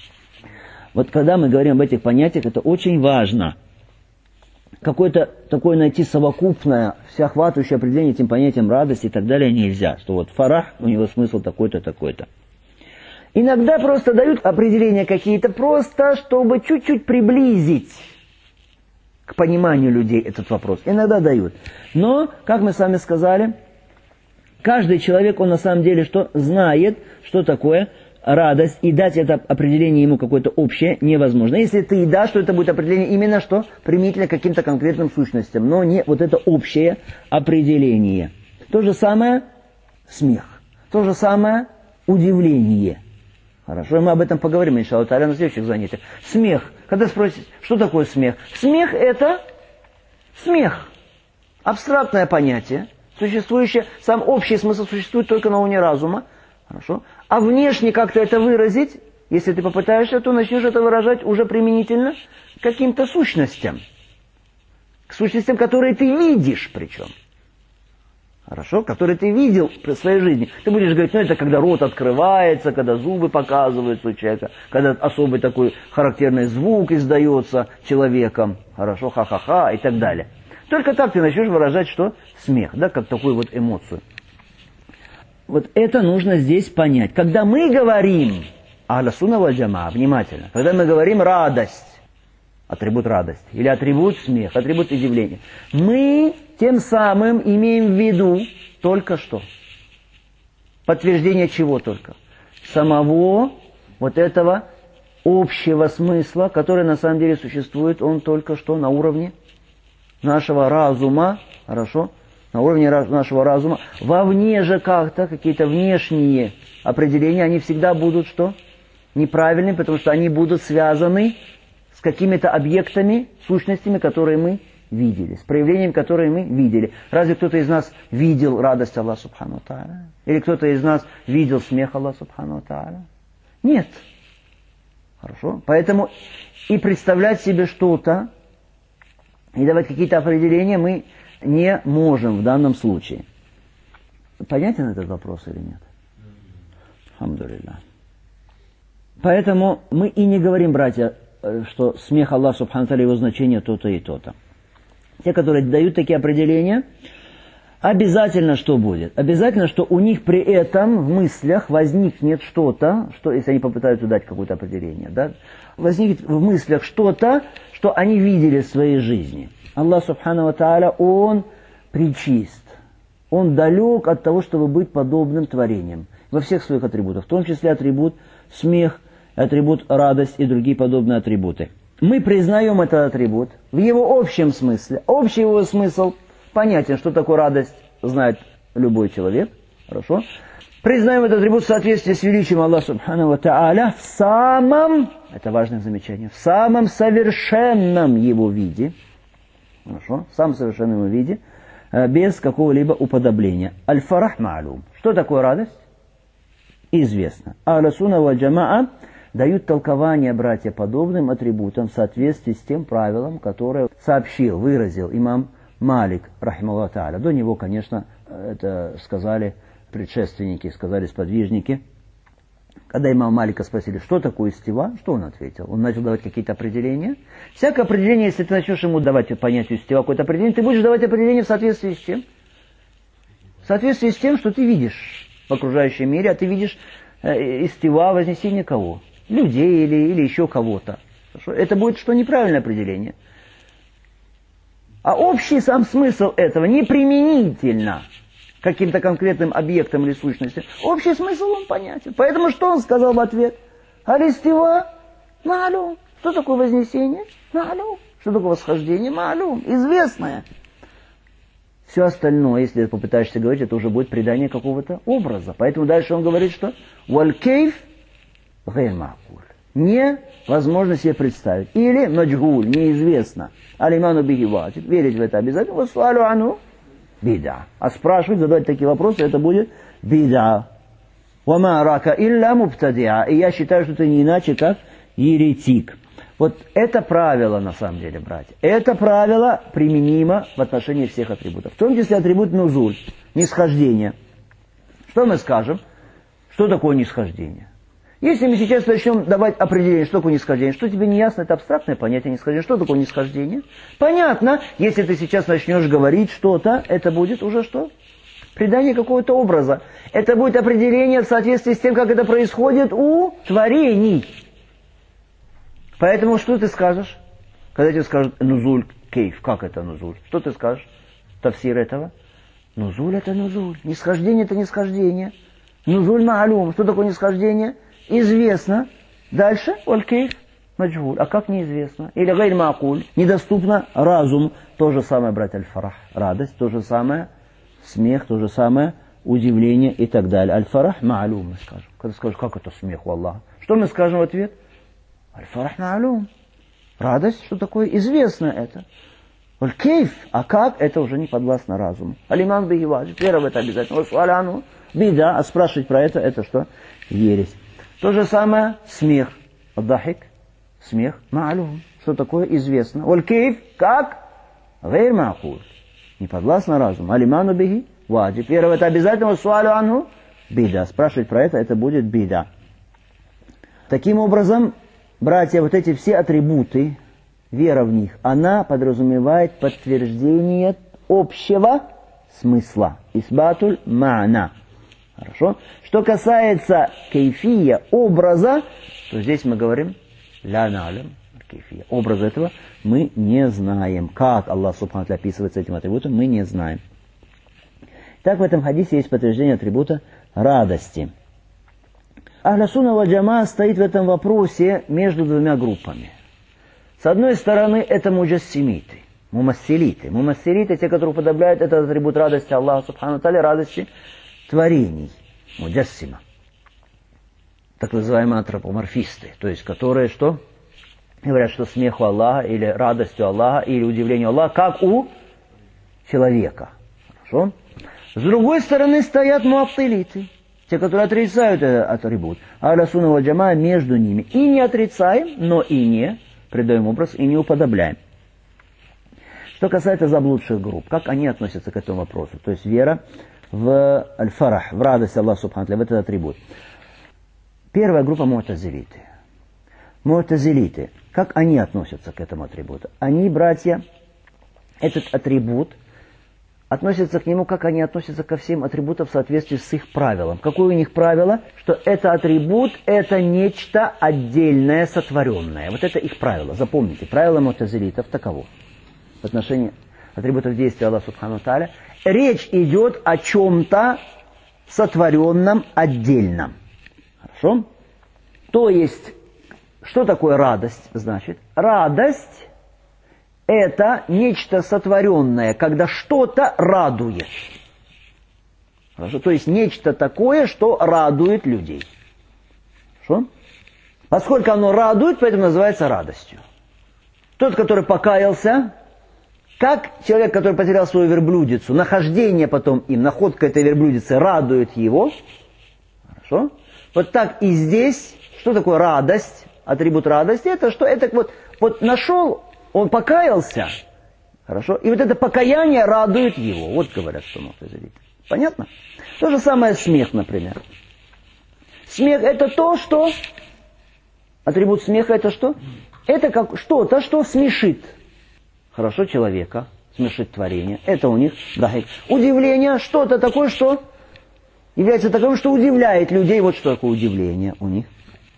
Вот когда мы говорим об этих понятиях, это очень важно. Какое-то такое найти совокупное, всеохватывающее определение этим понятиям радости и так далее нельзя. Что вот фарах, у него смысл такой-то, такой-то. Иногда просто дают определения какие-то, просто чтобы чуть-чуть приблизить к пониманию людей этот вопрос. Иногда дают. Но, как мы с вами сказали, каждый человек, он на самом деле что знает, что такое радость, и дать это определение ему какое-то общее невозможно. Если ты и дашь, то это будет определение именно что? Применительно к каким-то конкретным сущностям, но не вот это общее определение. То же самое смех, то же самое удивление. Хорошо, мы об этом поговорим, иншаллах тааля, на следующих занятиях. Смех. Когда спросите, что такое смех? Смех это смех. Абстрактное понятие, существующее, сам общий смысл существует только на уровне разума. Хорошо. А внешне как-то это выразить, если ты попытаешься, то начнешь это выражать уже применительно к каким-то сущностям. К сущностям, которые ты видишь причем. Хорошо? Которые ты видел в своей жизни. Ты будешь говорить, это когда рот открывается, когда зубы показываются у человека, когда особый такой характерный звук издается человеком. Хорошо? Ха-ха-ха и так далее. Только так ты начнешь выражать, что? Смех, да, как такую вот эмоцию. Вот это нужно здесь понять. Когда мы говорим, ахля сунна валь джамаа, внимательно, когда мы говорим радость, атрибут радости, или атрибут смех, атрибут удивления, мы тем самым имеем в виду только что? Подтверждение чего только? Самого вот этого общего смысла, который на самом деле существует, он только что на уровне нашего разума, хорошо? На уровне нашего разума. Вовне же как-то какие-то внешние определения, они всегда будут что? Неправильными, потому что они будут связаны с какими-то объектами, сущностями, которые мы видели, с проявлением, которые мы видели. Разве кто-то из нас видел радость Аллаха Субхану Тааля? Или кто-то из нас видел смех Аллаха Субхану Тааля? Нет. Хорошо? Поэтому и представлять себе что-то, и давать какие-то определения мы не можем в данном случае. Понятен этот вопрос или нет? Алхамдулиллах. Поэтому мы и не говорим, братья, что смех Аллаха Субхану Тааля, его значение то-то и то-то. Те, которые дают такие определения, обязательно что будет? Обязательно, что у них при этом в мыслях возникнет что-то, что, если они попытаются дать какое-то определение, да, возникнет в мыслях что-то, что они видели в своей жизни. Аллах Субхану Тааля, Он пречист. Он далек от того, чтобы быть подобным творением. Во всех своих атрибутах. В том числе атрибут смех, атрибут радость и другие подобные атрибуты. Мы признаем этот атрибут в его общем смысле. Общий его смысл понятен, что такое радость, знает любой человек. Хорошо? Признаем этот атрибут в соответствии с величием Аллаха Субхану ва Тааля в самом, это важное замечание, в самом совершенном его виде, хорошо, в самом совершенном его виде, без какого-либо уподобления. Аль-фарах ма'лум. Что такое радость? Известно. Ахлю сунна валь джамаа дают толкование, братья, подобным атрибутам в соответствии с тем правилом, которое сообщил, выразил имам Малик, рахималлаху тааля. До него, конечно, это сказали предшественники, сказали сподвижники. Когда имама Малика спросили, что такое истива, что он ответил? Он начал давать какие-то определения. Всякое определение, если ты начнешь ему давать понятию истива какое-то определение, ты будешь давать определение в соответствии с чем? В соответствии с тем, что ты видишь в окружающем мире, а ты видишь истива, вознесение кого? Людей или еще кого-то. Это будет что неправильное определение. А общий сам смысл этого неприменительно к каким-то конкретным объектам или сущностям. Общий смысл он понятен. Поэтому что он сказал в ответ? Алистива ма'лум. Что такое вознесение? Ма'лум. Что такое восхождение? Ма'лум. Известное. Все остальное, если ты попытаешься говорить, это уже будет придание какого-то образа. Поэтому дальше он говорит, что «Валь-кейф гайр ма'куль». Невозможно себе представить. Или «Маджгуль», неизвестно. «Алиману биги ваджиб». Верить в это обязательно. «Вассуалю ану бида». А спрашивать, задавать такие вопросы, это будет бида. «Вама рака илля мубтадиа». И я считаю, что это не иначе, как еретик. Вот это правило, на самом деле, братья. Это правило применимо в отношении всех атрибутов. В том числе атрибут нузуль, нисхождение. Что мы скажем? Что такое нисхождение? Если мы сейчас начнем давать определение, что такое нисхождение, что тебе не ясно, это абстрактное понятие нисхождения. Что такое нисхождение? Понятно, если ты сейчас начнешь говорить что-то, это будет уже что? Придание какого-то образа. Это будет определение в соответствии с тем, как это происходит у творений. Поэтому что ты скажешь? Когда тебе скажут нузуль кейф, как это нузуль? Что ты скажешь? Тафсир этого? Нузуль это нузуль. Нисхождение это нисхождение. Нузуль ма'лум. Что такое нисхождение? Известно. Дальше валь кейф маджгуль. А как неизвестно? Или гайр ма'куль. Недоступно разум. То же самое, братья, аль-фарах. Радость. То же самое смех. То же самое удивление и так далее. Аль-фарах ма'лум мы скажем. Когда скажешь, как это смех у Аллаха? Что мы скажем в ответ? Аль-фарах ма'лум. Радость, что такое? Известно это. Аль-кейф, а как? Это уже не подвластно разуму. Алиман биги ваджиб. Вера в это обязательно. Вассуаляну бида. А спрашивать про это что? Ересь. То же самое смех. Аддахик. Смех. Ма'лум. Что такое? Известно. Аль-кейф, как? Гайр ма'куль. Не подвластно разуму. Алиману биги ваджиб. Вера в это обязательно. Вассуаляну бида. Спрашивать про это будет бида. Таким образом, братья, вот эти все атрибуты, вера в них, она подразумевает подтверждение общего смысла. Исбатуль ма'на. Хорошо? Что касается кейфия, образа, то здесь мы говорим ля налям кейфия. Образ этого мы не знаем. Как Аллах Субхану ва Тааля описывается этим атрибутом, мы не знаем. Так в этом хадисе есть подтверждение атрибута радости. Ахлю сунна валь джамаа стоит в этом вопросе между двумя группами. С одной стороны, это муджассимиты, мумассилиты. Мумассилиты, те, которые уподобляют этот атрибут радости Аллаха Субхану ва Тааля, радости творений. Муджассима. Так называемые антропоморфисты. То есть, которые что? Говорят, что смех у Аллаха, или радостью Аллаха, или удивление Аллаха, как у человека. Хорошо? С другой стороны, стоят муаттилиты. Те, которые отрицают этот атрибут. Ахлю сунна валь джамаа между ними. И не отрицаем, но и не придаем образ, и не уподобляем. Что касается заблудших групп, как они относятся к этому вопросу? То есть вера в аль-фарах, в радость Аллаха Субхану ва Тааля, в этот атрибут. Первая группа му'тазилиты. Му'тазилиты, как они относятся к этому атрибуту? Они, братья, этот атрибут относятся к нему, как они относятся ко всем атрибутам в соответствии с их правилом. Какое у них правило? Что это атрибут, это нечто отдельное, сотворенное. Вот это их правило. Запомните, правило му'тазилитов таково. В отношении атрибутов действия Аллаха Субхану ва Тааля речь идет о чем-то сотворенном, отдельном. Хорошо? То есть, что такое радость? Значит, радость – это нечто сотворенное, когда что-то радует. Хорошо? То есть нечто такое, что радует людей. Хорошо? Поскольку оно радует, поэтому называется радостью. Тот, который покаялся, как человек, который потерял свою верблюдицу, нахождение потом им, находка этой верблюдицы радует его. Хорошо? Вот так и здесь, что такое радость, атрибут радости, это что? Это вот нашел, он покаялся, хорошо? И вот это покаяние радует его. Вот говорят, что му'тазилиты. Понятно? То же самое смех, например. Смех это то, что... Атрибут смеха это что? Это как что-то, что смешит. Хорошо человека, смешит творение. Это у них дахик. Удивление, что-то такое, что является таковым, что удивляет людей. Вот что такое удивление у них.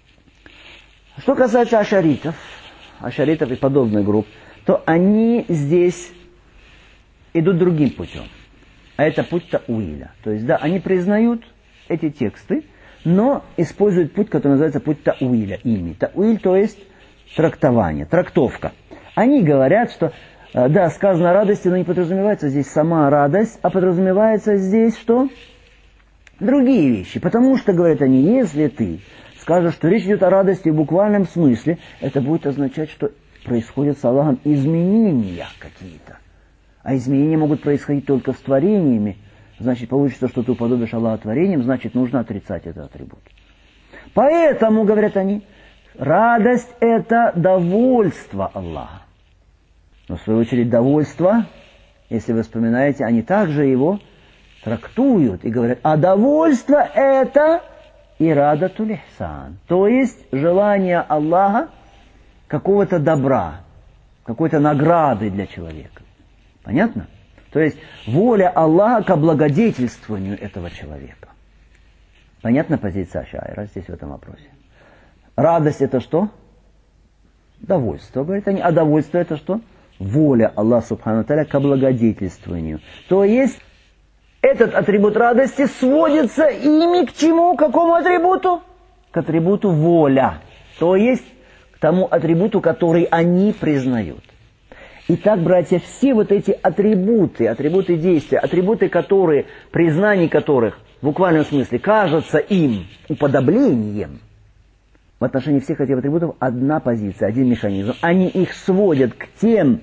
Что касается ашаритов и подобных групп, то они здесь идут другим путем. А это путь тауиля. То есть, да, они признают эти тексты, но используют путь, который называется путь тауиля, ими. Тауиль, то есть трактование, трактовка. Они говорят, что, да, сказано о радости, но не подразумевается здесь сама радость, а подразумевается здесь что? Другие вещи. Потому что, говорят они, если ты скажешь, что речь идет о радости в буквальном смысле, это будет означать, что происходят с Аллахом изменения какие-то. А изменения могут происходить только с творениями. Значит, получится, что ты уподобишь Аллаха творением, значит, нужно отрицать этот атрибут. Поэтому, говорят они, радость – это довольство Аллаха. Но, в свою очередь, довольство, если вы вспоминаете, они также его трактуют и говорят, а довольство – это ирадатуль ихсан, то есть желание Аллаха какого-то добра, какой-то награды для человека. Понятно? То есть воля Аллаха к облагодетельствованию этого человека. Понятна позиция Ашаира здесь в этом вопросе? Радость это что? Довольство, говорят они. А довольство это что? Воля Аллаха Субхану Тааля к облагодетельствованию. То есть этот атрибут радости сводится ими к чему? К какому атрибуту? К атрибуту воля. То есть к тому атрибуту, который они признают. Итак, братья, все вот эти атрибуты действия, атрибуты, которые, признание которых в буквальном смысле кажется им уподоблением, в отношении всех этих атрибутов одна позиция, один механизм. Они их сводят к тем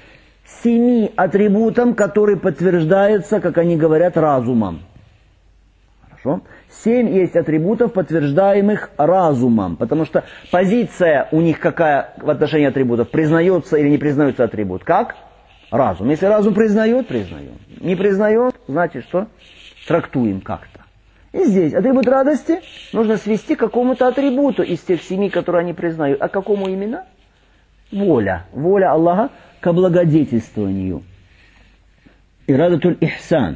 7 атрибутам, которые подтверждаются, как они говорят, разумом. Хорошо? 7 есть атрибутов, подтверждаемых разумом. Потому что позиция у них какая в отношении атрибутов? Признается или не признается атрибут? Как? Разум. Если разум признает, признаем. Не признает, значит что? Трактуем как-то. И здесь атрибут радости нужно свести к какому-то атрибуту из тех 7, которые они признают. А к какому именно? Воля. Воля Аллаха к облагодетельствованию. Ирадатуль ихсан.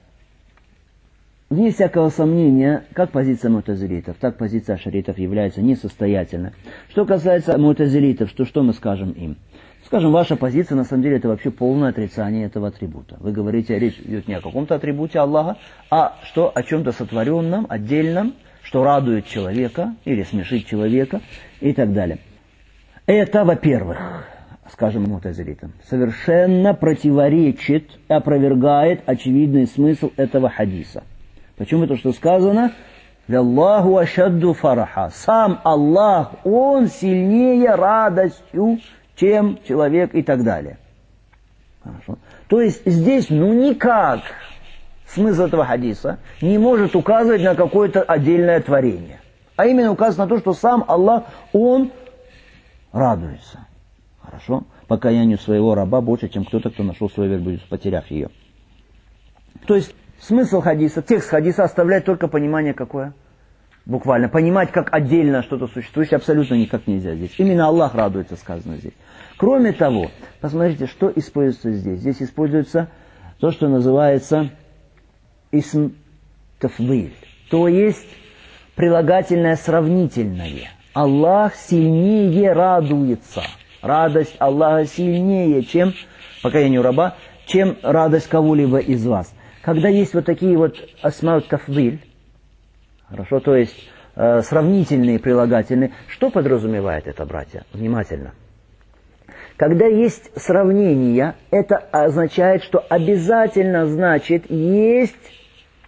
Вне всякого сомнения, как позиция му'тазилитов, так позиция ашаритов является несостоятельной. Что касается му'тазилитов, что мы скажем им? Скажем, ваша позиция на самом деле это вообще полное отрицание этого атрибута. Вы говорите, речь идет не о каком-то атрибуте Аллаха, а что о чем-то сотворенном, отдельном, что радует человека или смешит человека и так далее. Это, во-первых, скажем му'тазилитам, совершенно противоречит, опровергает очевидный смысл этого хадиса. Почему? Потому что сказано «Валлаху ашадду фараха». Сам Аллах, Он сильнее радостью, чем человек и так далее. Хорошо. То есть здесь никак смысл этого хадиса не может указывать на какое-то отдельное творение. А именно указывает на то, что сам Аллах, Он радуется. Хорошо? Покаянию своего раба больше, чем кто-то, кто нашел свою верблюдицу, потеряв ее. То есть смысл хадиса, текст хадиса оставляет только понимание какое? Буквально. Понимать, как отдельно что-то существующее, абсолютно никак нельзя здесь. Именно Аллах радуется, сказано здесь. Кроме того, посмотрите, что используется здесь. Здесь используется то, что называется исм тафдиль. То есть прилагательное сравнительное. Аллах сильнее радуется. Радость Аллаха сильнее, чем покаянию раба, чем радость кого-либо из вас. Когда есть вот такие вот асмаут тафдиль, хорошо, то есть сравнительные, прилагательные, что подразумевает это, братья? Внимательно. Когда есть сравнение, это означает, что обязательно, значит, есть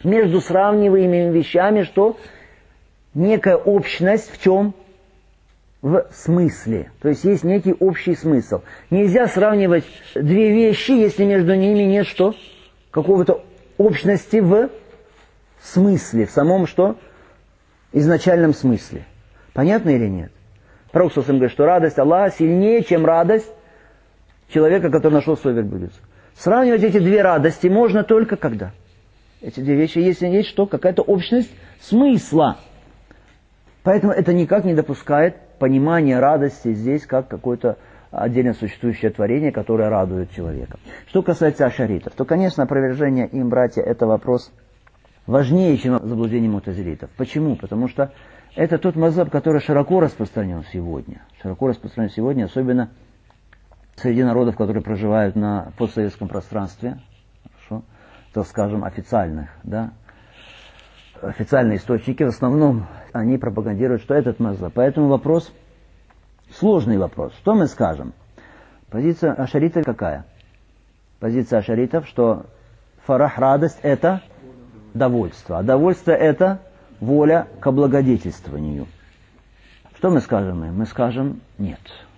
между сравниваемыми вещами, что некая общность в чем? В смысле. То есть есть некий общий смысл. Нельзя сравнивать две вещи, если между ними нет что? Какого-то общности в смысле, в самом что? Изначальном смысле. Понятно или нет? Пророк Сусам говорит, что радость Аллаха сильнее, чем радость человека, который нашел свою верблюдицу. Сравнивать эти две радости можно только когда? Эти две вещи, если есть что? Какая-то общность смысла. Поэтому это никак не допускает понимания радости здесь как какое-то отдельно существующее творение, которое радует человека. Что касается ашаритов, то, конечно, опровержение им, братья, это вопрос важнее, чем заблуждение мутазилитов. Почему? Потому что это тот мазхаб, который широко распространен сегодня. Широко распространен сегодня, особенно среди народов, которые проживают на постсоветском пространстве, хорошо, так скажем, официальных, да. Официальные источники в основном, они пропагандируют, что этот мазхаб. Поэтому вопрос, сложный вопрос. Что мы скажем? Позиция ашаритов какая? Позиция ашаритов, что фарах, радость, это довольство. А довольство это воля к облагодетельствованию. Что мы скажем им? Мы скажем нет.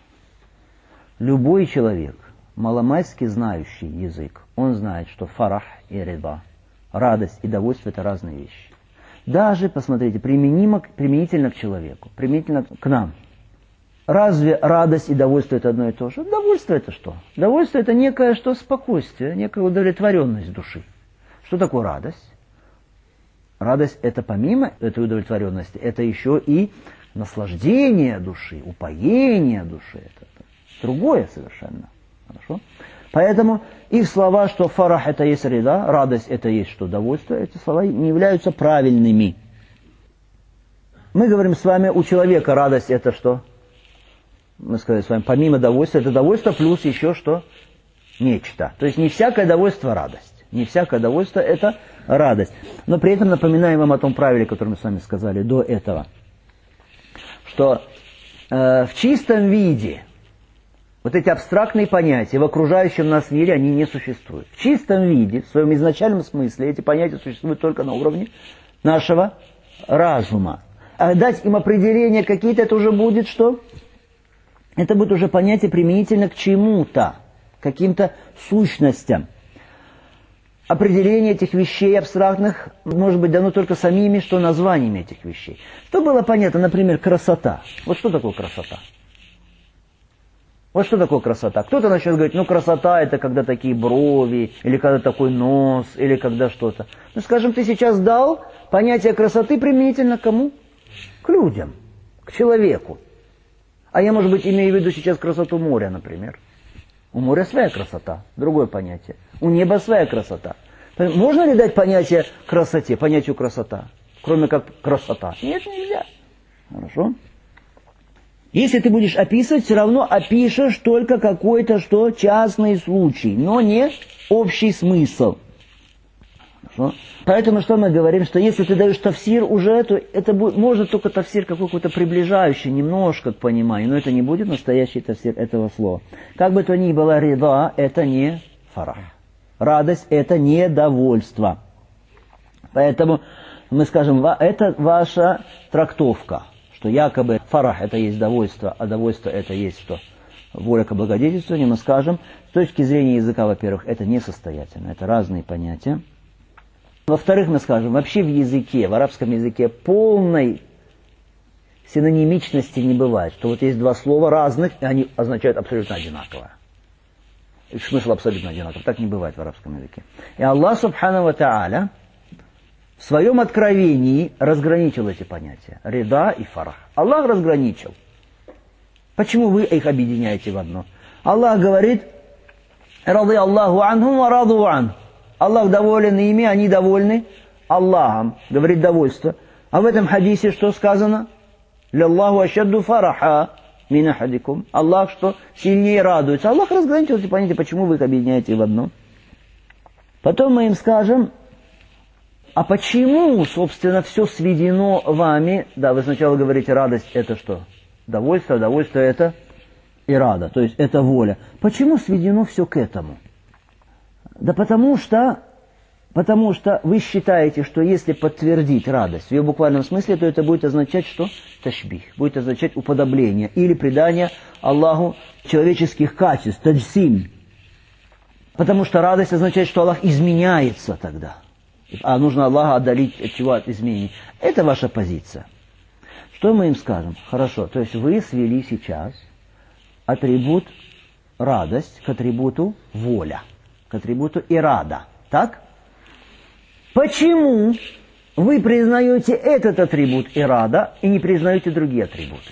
Любой человек, маломальски знающий язык, он знает, что фарах и рида, радость и довольство это разные вещи. Даже, посмотрите, применительно к человеку, применительно к нам. Разве радость и довольство это одно и то же? Довольство это что? Довольство это некое что? Спокойствие, некая удовлетворенность души. Что такое радость? Радость это помимо этой удовлетворенности, это еще и наслаждение души, упоение души. Это другое совершенно. Хорошо? Поэтому их слова, что фарах это есть рида, радость это есть что? Довольство, эти слова не являются правильными. Мы говорим с вами, у человека радость это что? Мы сказали с вами, помимо довольства, это довольство плюс еще что? Нечто. То есть не всякое довольство радость. Не всякое довольство это радость. Но при этом напоминаем вам о том правиле, которое мы с вами сказали до этого. Что в чистом виде вот эти абстрактные понятия в окружающем нас мире, они не существуют. В чистом виде, в своем изначальном смысле, эти понятия существуют только на уровне нашего разума. А дать им определения какие-то, это уже будет что? Это будет уже понятие применительно к чему-то, каким-то сущностям. Определение этих вещей абстрактных может быть дано только самими, что названиями этих вещей. Что было понятно, например, красота. Вот что такое красота? Вот что такое красота? Кто-то начнет говорить, красота это когда такие брови, или когда такой нос, или когда что-то. Скажем, ты сейчас дал понятие красоты применительно к кому? К людям, к человеку. А я, может быть, имею в виду сейчас красоту моря, например. У моря своя красота, другое понятие. У неба своя красота. Можно ли дать понятие красоте, понятию красота, кроме как красота? Нет, нельзя. Хорошо? Если ты будешь описывать, все равно опишешь только какой-то что частный случай, но не общий смысл. Хорошо? Поэтому что мы говорим, что если ты даешь тафсир уже, то это будет, может только тафсир какой-то приближающий немножко к пониманию, но это не будет настоящий тафсир этого слова. Как бы то ни было, рида это не фарах. Радость это не довольство. Поэтому мы скажем, это ваша трактовка. Что якобы фарах это есть довольство, а довольство это есть что? Воля к облагодетельствованию, мы скажем, с точки зрения языка, во-первых, это несостоятельно, это разные понятия. Во-вторых, мы скажем, вообще в языке, в арабском языке полной синонимичности не бывает, что вот есть два слова разных, и они означают абсолютно одинаково. Их смысл абсолютно одинаковый, так не бывает в арабском языке. И Аллах Субхану ва Тааля в своем откровении разграничил эти понятия. Рида и фарах. Аллах разграничил. Почему вы их объединяете в одно? Аллах говорит, «Рады Аллаху анхум ва раду ан». Аллах доволен ими, они довольны Аллахом. Говорит довольство. А в этом хадисе что сказано? «Ляллаху ашадду фараха мин ахадикум». Аллах что? Сильнее радуется. Аллах разграничил эти понятия. Почему вы их объединяете в одно? Потом мы им скажем, а почему, собственно, все сведено вами? Да, вы сначала говорите, радость это что? Довольство, довольство это ирада, то есть это воля. Почему сведено все к этому? Да потому что Потому что вы считаете, что если подтвердить радость в ее буквальном смысле, то это будет означать, что ташбих, будет означать уподобление или придание Аллаху человеческих качеств, таджсим. Потому что радость означает, что Аллах изменяется тогда. А нужно Аллаха отдалить от чего? От изменений. Это ваша позиция. Что мы им скажем? Хорошо, то есть вы свели сейчас атрибут радость к атрибуту воля, к атрибуту ирада. Так? Почему вы признаете этот атрибут ирада и не признаете другие атрибуты?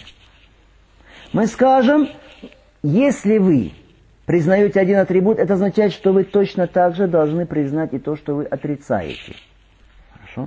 Мы скажем, если вы признаете один атрибут, это означает, что вы точно так же должны признать и то, что вы отрицаете. Хорошо?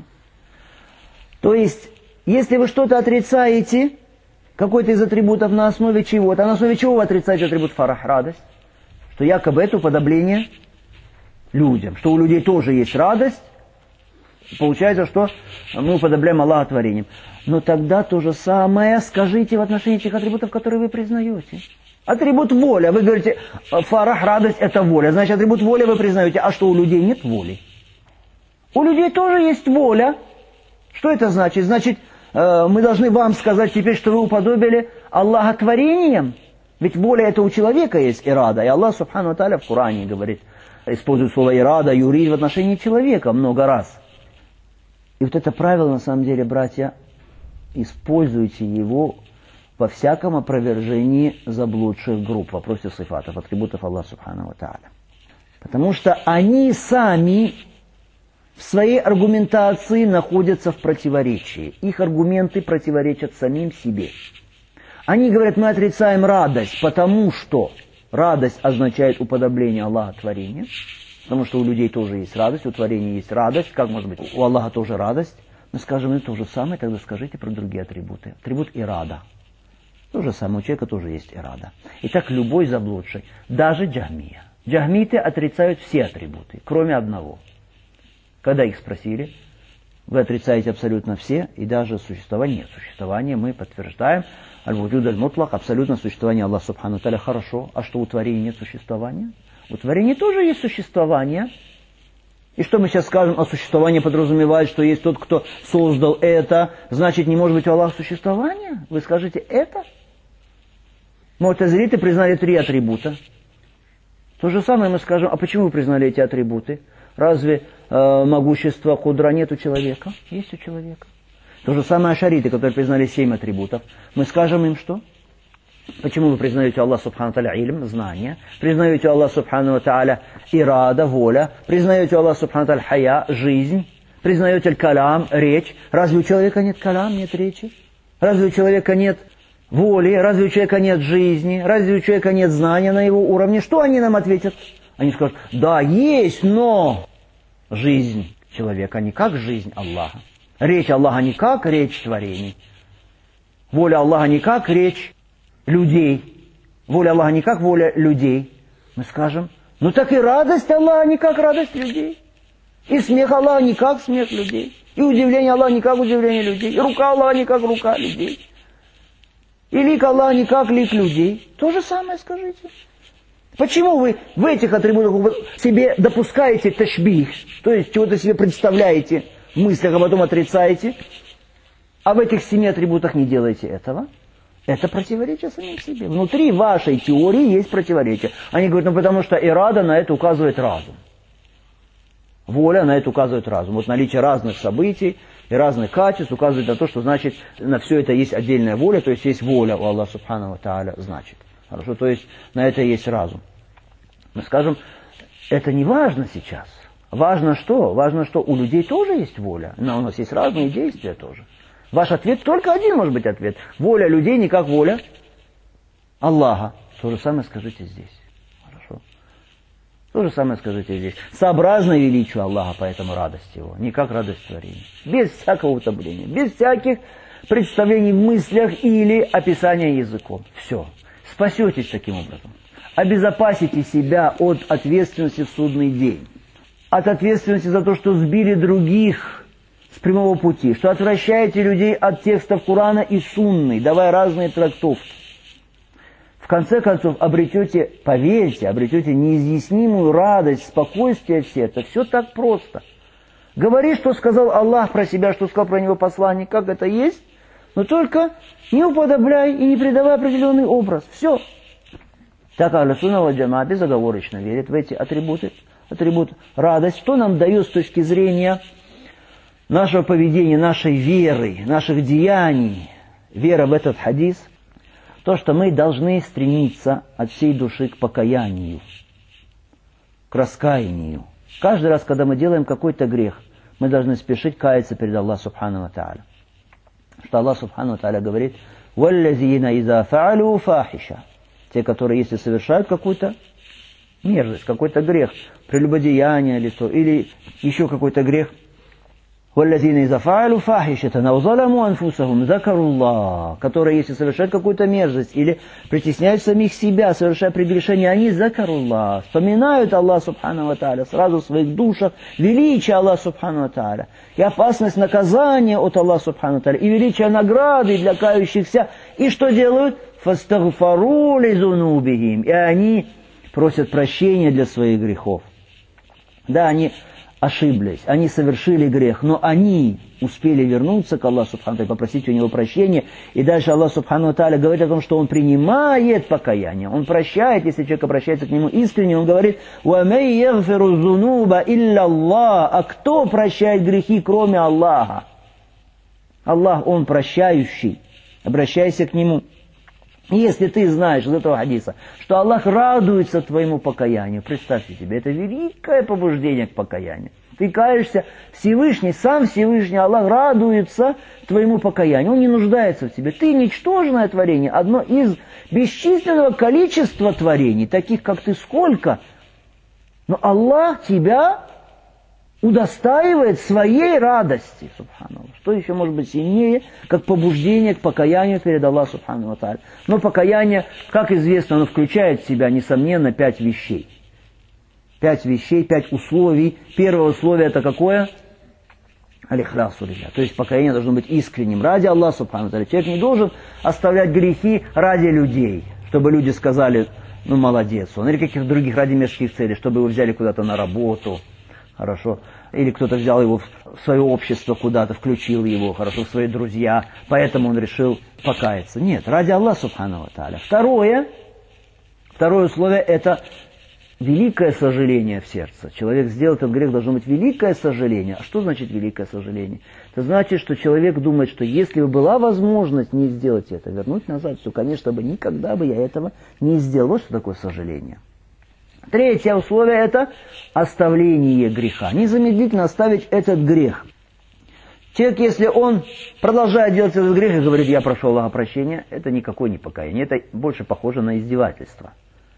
То есть, если вы что-то отрицаете, какой-то из атрибутов на основе чего-то, а на основе чего вы отрицаете атрибут фарах, радость? Что якобы это уподобление людям, что у людей тоже есть радость, получается, что мы уподобляем Аллаха творением. Но тогда то же самое скажите в отношении тех атрибутов, которые вы признаете. Атрибут воля. Вы говорите, фарах, радость – это воля. Значит, атрибут воли вы признаете. А что, у людей нет воли? У людей тоже есть воля. Что это значит? Значит, мы должны вам сказать теперь, что вы уподобили Аллаха творением. Ведь воля – это у человека есть ирада. И Аллах, субхану ва тааля, в Коране говорит, использует слово ирада, юрид в отношении человека много раз. И вот это правило, на самом деле, братья, используйте его во всяком опровержении заблудших групп в вопросе сифатов, атрибутов Аллаха субхану ва тааля. Потому что они сами в своей аргументации находятся в противоречии. Их аргументы противоречат самим себе. Они говорят, мы отрицаем радость, потому что радость означает уподобление Аллаха творения. Потому что у людей тоже есть радость, у творения есть радость. Как может быть? У Аллаха тоже радость. Мы скажем, это то же самое, тогда скажите про другие атрибуты. Атрибут ирада. То же самое, у человека тоже есть ирада. Итак, любой заблудший, даже джахмия. Джахмиты отрицают все атрибуты, кроме одного. Когда их спросили, вы отрицаете абсолютно все, и даже существование. Нет, существование мы подтверждаем. Аль-вуджуд аль-мутлак, абсолютно существование Аллаха субхану та'аля хорошо. А что у творения нет существования? У творения тоже есть существование. И что мы сейчас скажем, а существование подразумевает, что есть тот, кто создал это, значит, не может быть у Аллаха существования? Вы скажете это? Му'тазилиты признали 3 атрибута. То же самое мы скажем, а почему вы признали эти атрибуты? Разве могущества кудра нет у человека? Есть у человека. То же самое ашариты, которые признали 7 атрибутов. Мы скажем им что? Почему вы признаете Аллах субхану та'аля илм, знание, признаете Аллах субхану та'аля ирада, воля, признаете Аллах субхану та'аля хая, жизнь, признаете калям, речь. Разве у человека нет калям, нет речи? Разве у человека нет воли? Разве у человека нет жизни? Разве у человека нет знания на его уровне? Что они нам ответят? Они скажут, да, есть, но жизнь человека не как жизнь Аллаха. Речь Аллаха не как речь творений. Воля Аллаха не как речь людей. Воля Аллаха не как воля людей. Мы скажем, ну так и радость Аллаха не как радость людей. И смех Аллаха не как смех людей. И удивление Аллаха не как удивление людей. И рука Аллаха не как рука людей. И лик Аллаха не как лик людей. То же самое скажите. Почему вы в этих атрибутах себе допускаете ташбих, то есть чего-то себе представляете в мыслях, а потом отрицаете, а в этих 7 атрибутах не делаете этого? Это противоречие самим себе. Внутри вашей теории есть противоречие. Они говорят, ну потому что ирада на это указывает разум. Воля на это указывает разум. Вот наличие разных событий и разных качеств указывает на то, что значит на все это есть отдельная воля, то есть есть воля у Аллаха субхану ва тааля, значит. Хорошо, то есть на это есть разум. Мы скажем, это не важно сейчас. Важно что? Важно, что у людей тоже есть воля. Но у нас есть разные действия тоже. Ваш ответ только один может быть ответ. Воля людей не как воля Аллаха. То же самое скажите здесь. Хорошо. То же самое скажите здесь. Сообразно величию Аллаха, поэтому радость его. Не как радость творения. Без всякого утомления. Без всяких представлений в мыслях или описания языком. Все. Спасетесь таким образом. Обезопасите себя от ответственности в судный день. От ответственности за то, что сбили других с прямого пути. Что отвращаете людей от текстов Корана и Сунны, давая разные трактовки. В конце концов, обретете, поверьте, обретете неизъяснимую радость, спокойствие в сердце. Все так просто. Говори, что сказал Аллах про себя, что сказал про него посланник, как это есть, но только не уподобляй и не придавай определенный образ. Все. Так Ахлю-Сунна валь Джамаа безоговорочно верит в эти атрибуты. Атрибут радость. Что нам дает с точки зрения нашего поведения, нашей веры, наших деяний, вера в этот хадис? То, что мы должны стремиться от всей души к покаянию, к раскаянию. Каждый раз, когда мы делаем какой-то грех, мы должны спешить каяться перед Аллахом Субхану ва Тааля. Что Аллах Субхану ва Тааля говорит: «Валлазина иза фаалю фахиша». Те, которые, если совершают какую-то мерзость, какой-то грех, прелюбодеяние или еще какой-то грех, «Валлазина иза фаалю фахишатан ау заламу анфусахум закаруллах», которые, если совершают какую-то мерзость или притесняют самих себя, совершая прегрешение, они закаруллах, вспоминают Аллах Субхану ва Тааля сразу в своих душах, величие Аллаха Субхану ва Тааля, и опасность наказания от Аллаха Субхану ва Тааля, и величие награды для кающихся, и что делают? «Фастагфару лизунубихим», и они просят прощения для своих грехов. Да, они ошиблись, они совершили грех, но они успели вернуться к Аллаху Субхану Тааля, попросить у Него прощения. И дальше Аллах Субхану Тааля говорит о том, что Он принимает покаяние, Он прощает, если человек обращается к Нему искренне. Он говорит: «Вамей ягфиру зунуба илля Аллах». А кто прощает грехи, кроме Аллаха? Аллах, Он прощающий. Обращайся к Нему. Если ты знаешь из этого хадиса, что Аллах радуется твоему покаянию, представьте себе, это великое побуждение к покаянию. Ты каешься, Всевышний, сам Всевышний Аллах радуется твоему покаянию. Он не нуждается в тебе. Ты ничтожное творение, одно из бесчисленного количества творений, таких как ты сколько. Но Аллах тебя удостаивает своей радости, субханаллах. Что еще может быть сильнее, как побуждение к покаянию перед Аллахом субхану ва тааля. Но покаяние, как известно, оно включает в себя, несомненно, 5 вещей. 5 вещей, 5 условий. Первое условие это какое? Аль-ихлясу лилля. То есть покаяние должно быть искренним ради Аллаха субхану ва тааля. Человек не должен оставлять грехи ради людей, чтобы люди сказали: ну молодец он, или каких-то других ради мирских целей, чтобы его взяли куда-то на работу. Хорошо. Или кто-то взял его в свое общество куда-то, включил его, хорошо, в свои друзья, поэтому он решил покаяться. Нет, ради Аллаха субхану ва тааля. Второе условие это великое сожаление в сердце. Человек сделал этот грех, должно быть великое сожаление. А что значит великое сожаление? Это значит, что человек думает, что если бы была возможность не сделать это, вернуть назад, то, конечно, никогда бы я этого не сделал. Вот что такое сожаление. Третье условие – это оставление греха. Незамедлительно оставить этот грех. Человек, если он продолжает делать этот грех и говорит: я прошу Аллаха прощения, это никакое не покаяние. Это больше похоже на издевательство.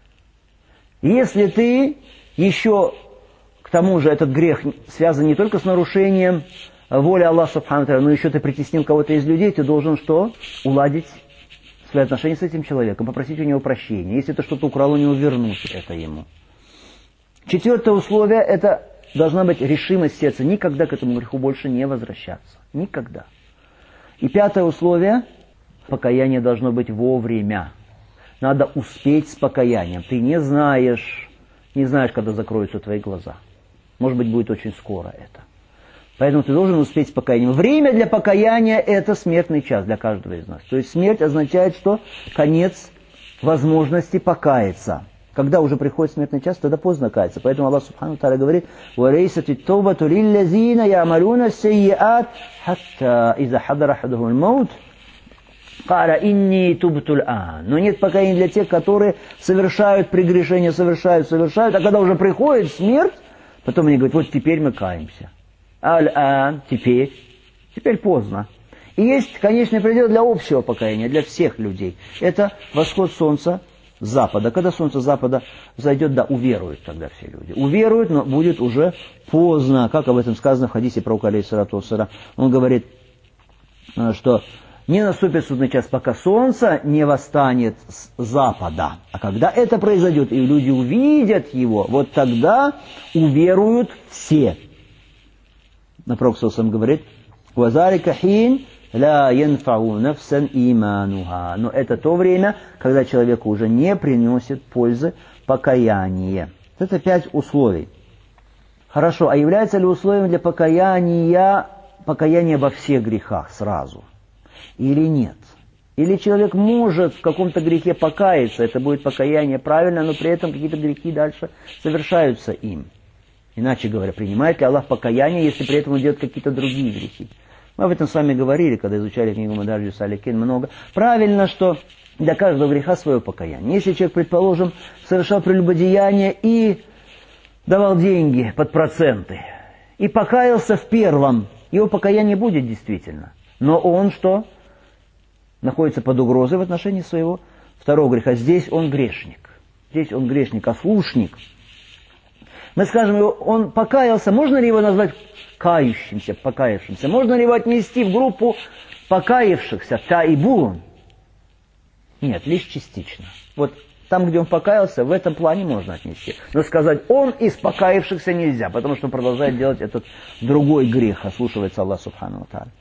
Если ты еще, к тому же, этот грех связан не только с нарушением воли Аллаха субхану ва тааля, но еще ты притеснил кого-то из людей, ты должен что? Уладить свои отношения с этим человеком, попросить у него прощения. Если ты что-то украл у него, вернуть это ему. Четвертое условие – это должна быть решимость сердца никогда к этому греху больше не возвращаться. Никогда. И пятое условие – покаяние должно быть вовремя. Надо успеть с покаянием. Ты не знаешь, когда закроются твои глаза. Может быть, будет очень скоро это. Поэтому ты должен успеть с покаянием. Время для покаяния – это смертный час для каждого из нас. То есть смерть означает, что конец возможности покаяться. Когда уже приходит смертный час, тогда поздно каяться. Поэтому Аллах субхану ва тааля говорит: «Валейсат ат-таубату лиллазина я'малуна ас-сайи'ат хатта иза хадара ахадухумул маут каля инни тубту аль-ан». Но нет покаяния для тех, которые совершают прегрешения, совершают, а когда уже приходит смерть, потом они говорят: вот теперь мы каемся. Аль-ан, теперь поздно. И есть конечный предел для общего покаяния, для всех людей. Это восход солнца с запада. Когда солнце с запада зайдет, да, уверуют тогда все люди. Уверуют, но будет уже поздно. Как об этом сказано в хадисе пророка алейхиссалату вассалям. Он говорит, что не наступит судный час, пока солнце не восстанет с запада. А когда это произойдет, и люди увидят его, вот тогда уверуют все. Но пророк саллаллаху говорит: «Вазарика хин ла янфау нафсан имануха». Но это то время, когда человеку уже не приносит пользы покаяние. Это 5 условий. Хорошо, а является ли условием для покаяния покаяние во всех грехах сразу? Или нет? Или человек может в каком-то грехе покаяться, это будет покаяние правильно, но при этом какие-то грехи дальше совершаются им. Иначе говоря, принимает ли Аллах покаяние, если при этом он делает какие-то другие грехи? Мы об этом с вами говорили, когда изучали книгу Мадарджи Саликин много. Правильно, что для каждого греха свое покаяние. Если человек, предположим, совершал прелюбодеяние и давал деньги под проценты, и покаялся в первом, его покаяние будет действительно. Но он что? Находится под угрозой в отношении своего второго греха. Здесь он грешник. Здесь он грешник, ослушник. Мы скажем, он покаялся, можно ли его назвать кающимся, покаявшимся? Можно ли его отнести в группу покаявшихся, таибун? Нет, лишь частично. Вот там, где он покаялся, в этом плане можно отнести. Но сказать, он из покаявшихся нельзя, потому что он продолжает делать этот другой грех, ослушивается Аллах Субхану ва Тааля.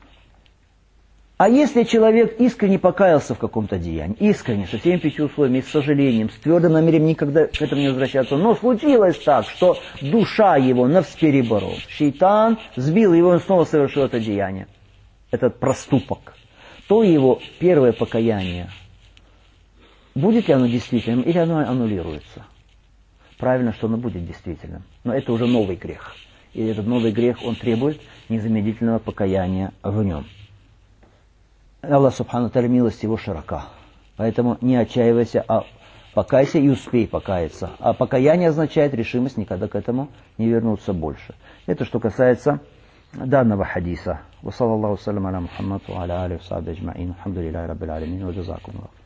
А если человек искренне покаялся в каком-то деянии, искренне, со всеми 5 условиями, с сожалением, с твердым намерением никогда к этому не возвращаться, но случилось так, что душа его навспереборол, шейтан сбил его, и он снова совершил это деяние, этот проступок, то его первое покаяние, будет ли оно действительным, или оно аннулируется? Правильно, что оно будет действительным, но это уже новый грех, и этот новый грех, он требует незамедлительного покаяния в нем. Аллах Субхану Тааля, милость его широка. Поэтому не отчаивайся, а покайся и успей покаяться. А покаяние означает решимость никогда к этому не вернуться больше. Это что касается данного хадиса. Ва саллаллаху салям аля Мухаммад ва аля алихи ва сахбихи аджмаин. Алхамдулиллахи раббил алямин ва джазакумуллах.